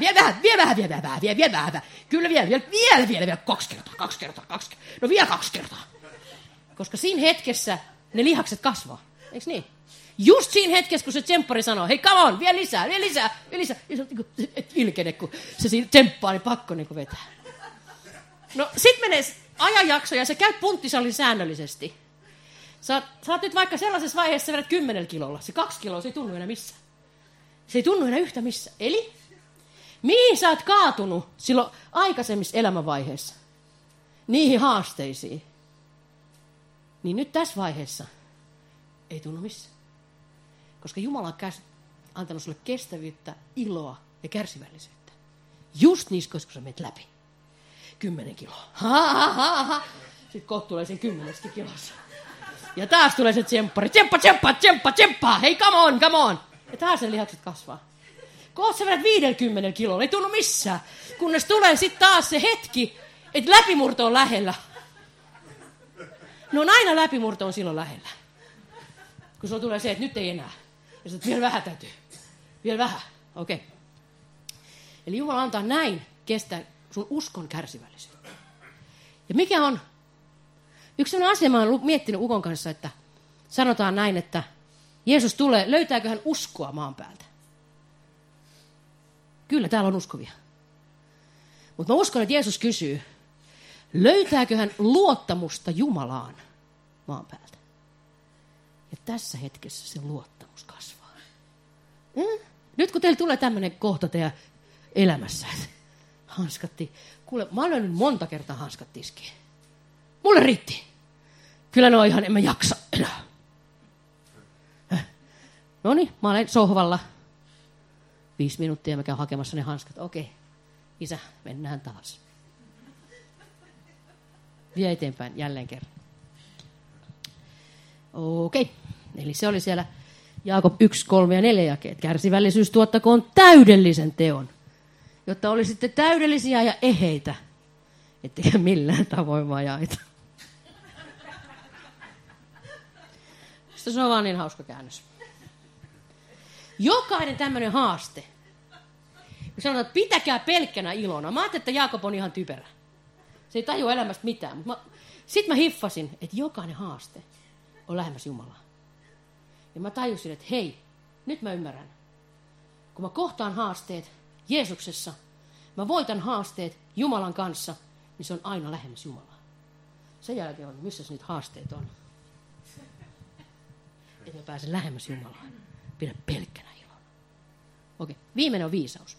Kyllä vielä 2 kertaa. No vielä 2 kertaa. Koska siinä hetkessä ne lihakset kasvaa. Eiks niin? Just siinä hetkessä, kun se tsemppari sanoo, hei come on, vielä lisää. Ja se on niin kuin, et ilkene, kun se siinä tsemppaa, niin pakko niin kuin vetää. No sit menee ajanjakso ja sä käyt punttisalin säännöllisesti. Sä oot nyt vaikka sellaisessa vaiheessa, sä vedät 10 kilolla. Se 2 kiloa, se ei tunnu enää missään. Se ei tunnu enää yhtä missään. Eli mihin sä oot kaatunut silloin aikaisemmissa elämänvaiheissa? Niihin haasteisiin. Niin nyt tässä vaiheessa ei tunnu missään. Koska Jumala on antanut sulle kestävyyttä, iloa ja kärsivällisyyttä. Just niissä, koska sä menet läpi. 10 kiloa. Sitten kohta tulee sen 10 kilossa. Ja taas tulee se tsemppari. Tsemppa. Hei, come on. Ja taas sen lihakset kasvaa. Kohta sä vedät 50 kiloa. Ei tunnu missään. Kunnes tulee sitten taas se hetki, että läpimurto on lähellä. No aina läpimurto on silloin lähellä. Kun sulla tulee se, että nyt ei enää. Ja sä vielä vähän täytyy. Vielä vähän. Okei. Eli Jumala antaa näin kestää sun uskon kärsivällisyyttä. Ja mikä on? Yksi sellainen asia, mä oon miettinyt ukon kanssa, että sanotaan näin, että Jeesus tulee, löytääkö hän uskoa maan päältä? Kyllä, täällä on uskovia. Mutta mä uskon, että Jeesus kysyy, löytääkö hän luottamusta Jumalaan maan päältä? Ja tässä hetkessä se luottamus kasvaa. Nyt kun teillä tulee tämmöinen kohta teidän elämässä, hanskatti. Kuule, mä olen nyt monta kertaa hanskat tiskiin. Mulle riitti. Kyllä ne on ihan, en mä jaksa enää. Noniin, mä olen sohvalla. 5 minuuttia mä käyn hakemassa ne hanskat. Okei, isä, mennään taas. Vie eteenpäin jälleen kerran. Okei, eli se oli siellä Jaakob 1, 3 ja 4 jakeet. Kärsivällisyys tuottakoon täydellisen teon, jotta olisitte täydellisiä ja eheitä, ettekä millään tavoin vajaita. Se on vaan niin hauska käännös. Jokainen tämmöinen haaste. Kun sanotaan, että pitäkää pelkkänä ilona. Mä ajattelin, että Jaakob on ihan typerä. Se ei tajua elämästä mitään. Sitten mä hiffasin, että jokainen haaste on lähemmäs Jumalaa. Ja mä tajusin, että hei, nyt mä ymmärrän. Kun mä kohtaan haasteet Jeesuksessa, mä voitan haasteet Jumalan kanssa, niin se on aina lähemmäs Jumalaa. Sen jälkeen on, missä nyt haasteet on. Että mä pääsen lähemmäs Jumalaa. Pidä pelkkänä ilona. Okei, viimeinen on viisaus.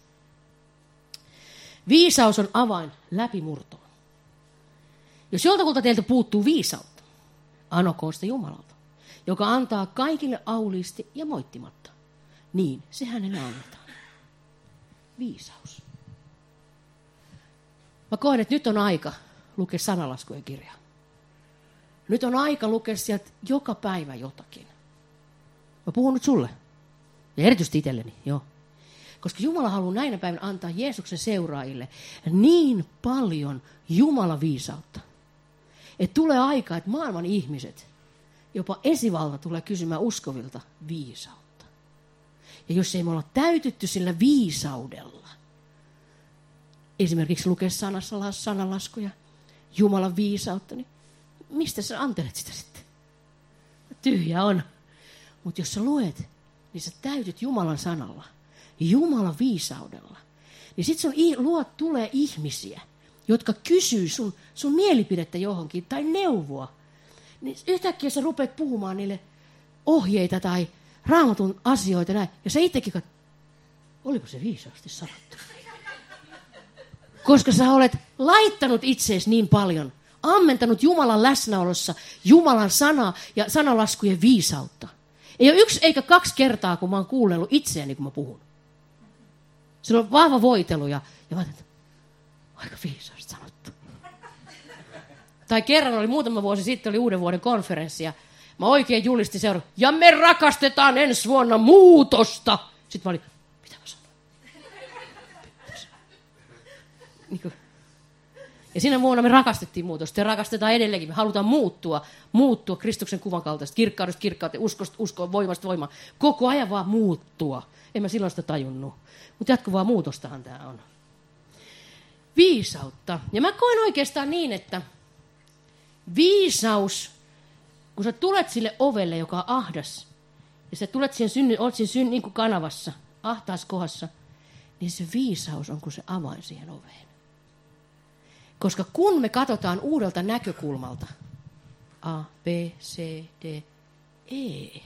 Viisaus on avain läpimurtoon. Jos joltakulta teiltä puuttuu viisautta, anokoon sitä Jumalalta, joka antaa kaikille auliisti ja moittimatta. Niin, se hänelle annetaan. Viisaus. Mä koen, että nyt on aika lukea sanalaskujen kirjaa. Nyt on aika lukea sieltä joka päivä jotakin. Mä puhun nyt sulle. Ja erityisesti itselleni, joo. Koska Jumala haluaa näinä päivänä antaa Jeesuksen seuraajille niin paljon Jumalan viisautta. Että tulee aika, että maailman ihmiset, jopa esivalta tulee kysymään uskovilta viisautta. Ja jos ei me olla täytetty sillä viisaudella, esimerkiksi lukea sanalaskuja, Jumalan viisautta, niin mistä sä antelet sitä sitten? Tyhjä on. Mutta jos sä luet, niin sä täytyt Jumalan sanalla, Jumalan viisaudella. Niin sit tulee ihmisiä, jotka kysyy sun mielipidettä johonkin tai neuvoa. Niin yhtäkkiä sä rupeat puhumaan niille ohjeita tai Raamatun asioita näin. Ja sä itsekin oliko se viisaasti sanottu? Koska sä olet laittanut itseesi niin paljon, ammentanut Jumalan läsnäolossa Jumalan sanaa ja sanalaskujen viisautta. Ei ole 1 eikä 2 kertaa, kun mä oon kuunnellut itseäni, kun mä puhun. Se on vahva voitelu ja mä ajattelin, aika viisaasti sanottu. Tai kerran muutama vuosi sitten oli uuden vuoden konferenssi ja mä oikein julistin seuraan, ja me rakastetaan ensi vuonna muutosta. Sitten mä olin, mitä mä sanon? Ja siinä vuonna me rakastettiin muutosta ja rakastetaan edelleenkin. Me halutaan muuttua Kristuksen kuvan kaltaista, kirkkaudesta, uskoa, voimasta voimaan. Koko ajan vaan muuttua. En mä silloin sitä tajunnut. Mutta jatkuvaa muutostahan tämä on. Viisautta. Ja mä koen oikeastaan niin, että viisaus, kun sä tulet sille ovelle, joka on ahdas, ja sä tulet oot siinä niin kuin kanavassa, ahtaassa kohdassa, niin se viisaus on kuin se avain siihen oveen. Koska kun me katsotaan uudelta näkökulmalta, A, B, C, D, E,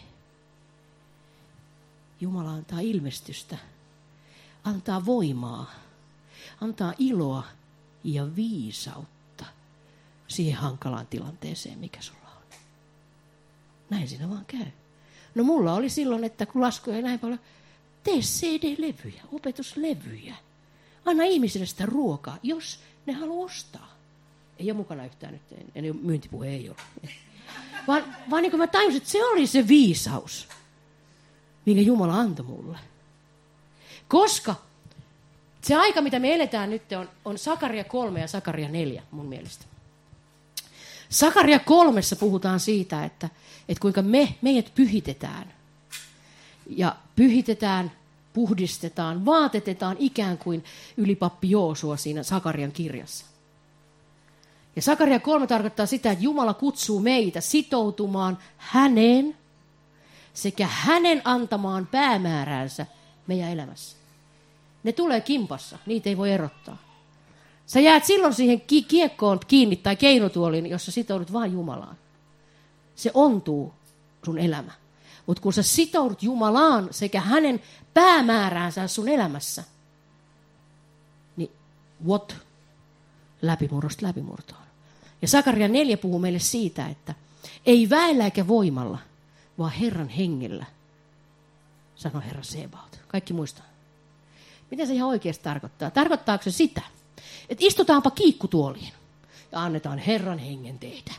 Jumala antaa ilmestystä, antaa voimaa, antaa iloa ja viisautta siihen hankalaan tilanteeseen, mikä sulla on. Näin siinä vaan käy. No mulla oli silloin, että kun laskuja ei näin paljon, tee CD-levyjä, opetuslevyjä. Anna ihmisille sitä ruokaa, jos ne haluaa ostaa. Ei ole mukana yhtään nyt, myyntipuhe ei ole. Vaan niin kuin mä tajusin, että se oli se viisaus, minkä Jumala antoi mulle. Koska se aika, mitä me eletään nyt, on Sakaria 3 ja Sakaria 4 mun mielestä. Sakaria 3 puhutaan siitä, että kuinka meidät pyhitetään. Ja pyhitetään, puhdistetaan, vaatetetaan ikään kuin ylipappi Joosua siinä Sakarian kirjassa. Ja Sakaria 3 tarkoittaa sitä, että Jumala kutsuu meitä sitoutumaan häneen sekä hänen antamaan päämääräänsä meidän elämässä. Ne tulee kimpassa, niitä ei voi erottaa. Sä jäät silloin siihen kiekkoon kiinni tai keinotuoliin, jossa sitoudut vain Jumalaan. Se ontuu sun elämä. Mutta kun sä sitoudut Jumalaan sekä hänen päämääräänsä sun elämässä, niin läpimurrosta läpimurtoon. Ja Sakaria 4 puhuu meille siitä, että ei väellä eikä voimalla, vaan Herran hengellä, sanoi Herra Sebaot. Kaikki muistaa. Mitä se ihan oikeasti tarkoittaa? Tarkoittaako se sitä, että istutaanpa kiikkutuoliin ja annetaan Herran hengen tehdä?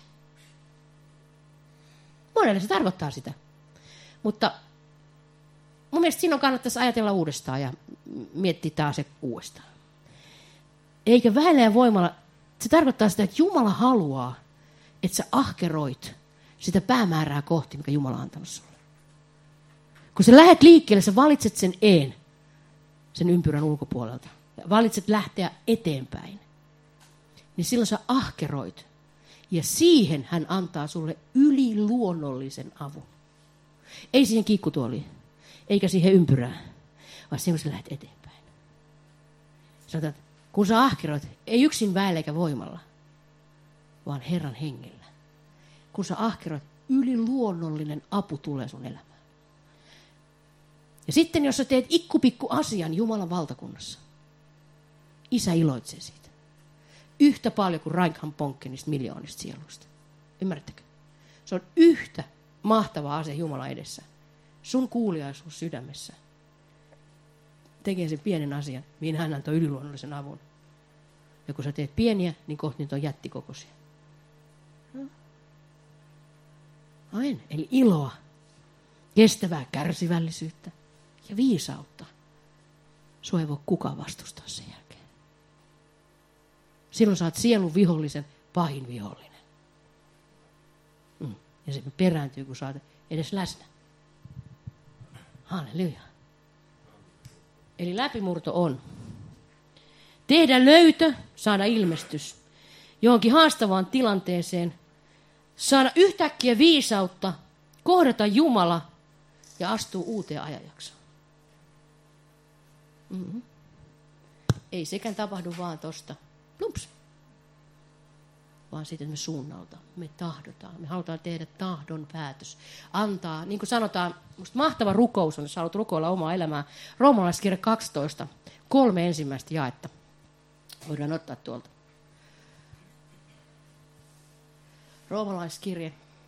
Monelle se tarkoittaa sitä. Mutta mun mielestä siinä kannattaisi ajatella uudestaan ja miettiä taas se uudestaan. Eikä väellä ja voimalla, se tarkoittaa sitä, että Jumala haluaa, että sä ahkeroit sitä päämäärää kohti, mikä Jumala on antanut sulle. Kun sä lähdet liikkeelle, sä valitset sen sen ympyrän ulkopuolelta. Ja valitset lähteä eteenpäin. Niin silloin sä ahkeroit. Ja siihen hän antaa sulle yliluonnollisen avun. Ei siihen kiikkutuoliin, eikä siihen ympyrään, vaan siihen, kun sä lähdet eteenpäin. Sanotaan, kun sä ahkeroit, ei yksin väellä eikä voimalla, vaan Herran hengellä. Kun sä ahkeroit, yliluonnollinen apu tulee sun elämään. Ja sitten, jos sä teet ikkupikku asian Jumalan valtakunnassa, Isä iloitsee siitä. Yhtä paljon kuin Reinhard Bonke niistä miljoonista sieluista. Ymmärrättekö? Se on yhtä mahtava asia Jumalan edessä. Sun kuuliaisuus sydämessä tekee sen pienen asian, mihin hän antoi yliluonnollisen avun. Ja kun sä teet pieniä, niin kohta niitä on jättikokoisia. Aina. Eli iloa, kestävää kärsivällisyyttä ja viisautta. Sua ei voi kukaan vastustaa sen jälkeen. Silloin sä oot sielun vihollisen pahin vihollinen. Ja se perääntyy, kun sä oot edes läsnä. Halleluja. Eli läpimurto on tehdä löytö, saada ilmestys johonkin haastavaan tilanteeseen, saada yhtäkkiä viisautta, kohdata Jumala ja astua uuteen ajanjaksoon. Ei sekään tapahdu vaan tosta. Plumps. Vaan siitä, että me suunnaltaan, me tahdotaan. Me halutaan tehdä tahdon päätös. Antaa, niin kuin sanotaan, musta mahtava rukous on, jos haluat rukoilla omaa elämää. Roomalaiskirja 12, 3 ensimmäistä jaetta. Voidaan ottaa tuolta. Roomalaiskirja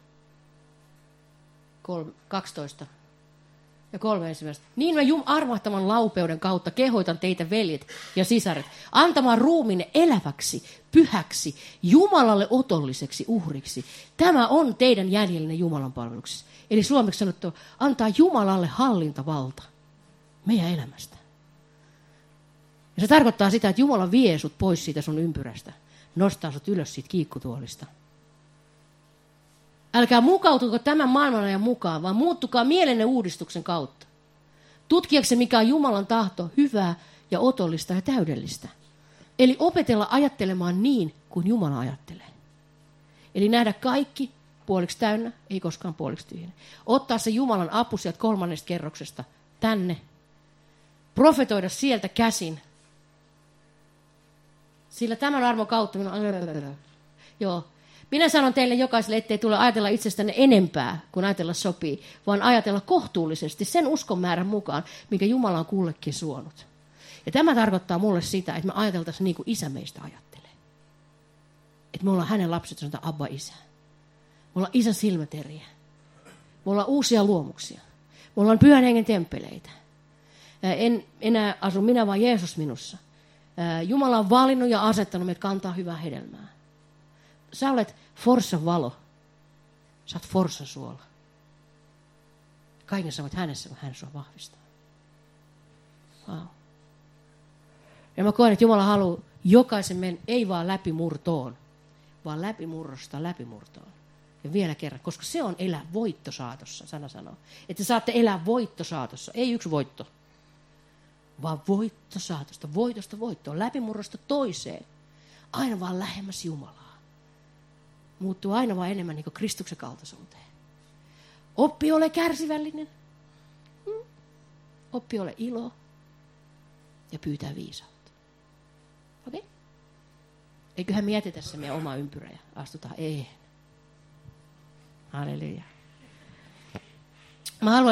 12 ja 3 ensimmäistä. Niin mä armahtavan laupeuden kautta kehoitan teitä, veljet ja sisaret, antamaan ruumiinne eläväksi, pyhäksi, Jumalalle otolliseksi uhriksi. Tämä on teidän jäljellinen Jumalan palveluksessa. Eli suomeksi sanottu, antaa Jumalalle hallintavalta meidän elämästä. Ja se tarkoittaa sitä, että Jumala vie sut pois siitä sun ympyrästä, nostaa sut ylös siitä kiikkutuolista. Älkää mukautuko tämän maailmanajan mukaan, vaan muuttukaa mielenne uudistuksen kautta. Tutkiakseni, mikä on Jumalan tahto, hyvää ja otollista ja täydellistä. Eli opetella ajattelemaan niin, kuin Jumala ajattelee. Eli nähdä kaikki puoliksi täynnä, ei koskaan puoliksi tyhjänä. Ottaa se Jumalan apu sieltä 3. kerroksesta tänne. Profetoida sieltä käsin. Sillä tämän armon kautta minä sanon teille jokaiselle, ettei tule ajatella itsestänne enempää, kuin ajatella sopii, vaan ajatella kohtuullisesti sen uskon määrän mukaan, minkä Jumala on kullekin suonut. Ja tämä tarkoittaa mulle sitä, että me ajateltaisiin niin kuin Isä meistä ajattelee. Että me ollaan hänen lapset, sanotaan Abba Isä. Me ollaan Isän silmäteriä. Me ollaan uusia luomuksia. Me ollaan Pyhän Hengen temppeleitä. En enää asu minä, vaan Jeesus minussa. Jumala on valinnut ja asettanut meidät kantaa hyvää hedelmää. Sä olet Forssan valo. Sä oot Forssan suola. Kaiken sä voit hänessä, kun hän sua vahvistaa. Wow. Ja mä koen, että Jumala haluaa jokaisen meidän, ei vaan läpimurtoon, vaan läpimurrosta läpimurtoon. Ja vielä kerran, koska se on elää voittosaatossa, sana sanoo. Että te saatte elää voittosaatossa, ei yksi voitto, vaan voittosaatosta, voitosta voittoon, läpimurrosta toiseen. Aina vaan lähemmäs Jumalaa. Muuttuu aina vaan enemmän niin kuin Kristuksen kaltaisuuteen. Oppi ole kärsivällinen. Oppi ole ilo. Ja pyytää viisautta. Okei? Okay? Eiköhän mietitä se meidän oma ympyrä ja astutaan. Ei. Halleluja. Mä haluan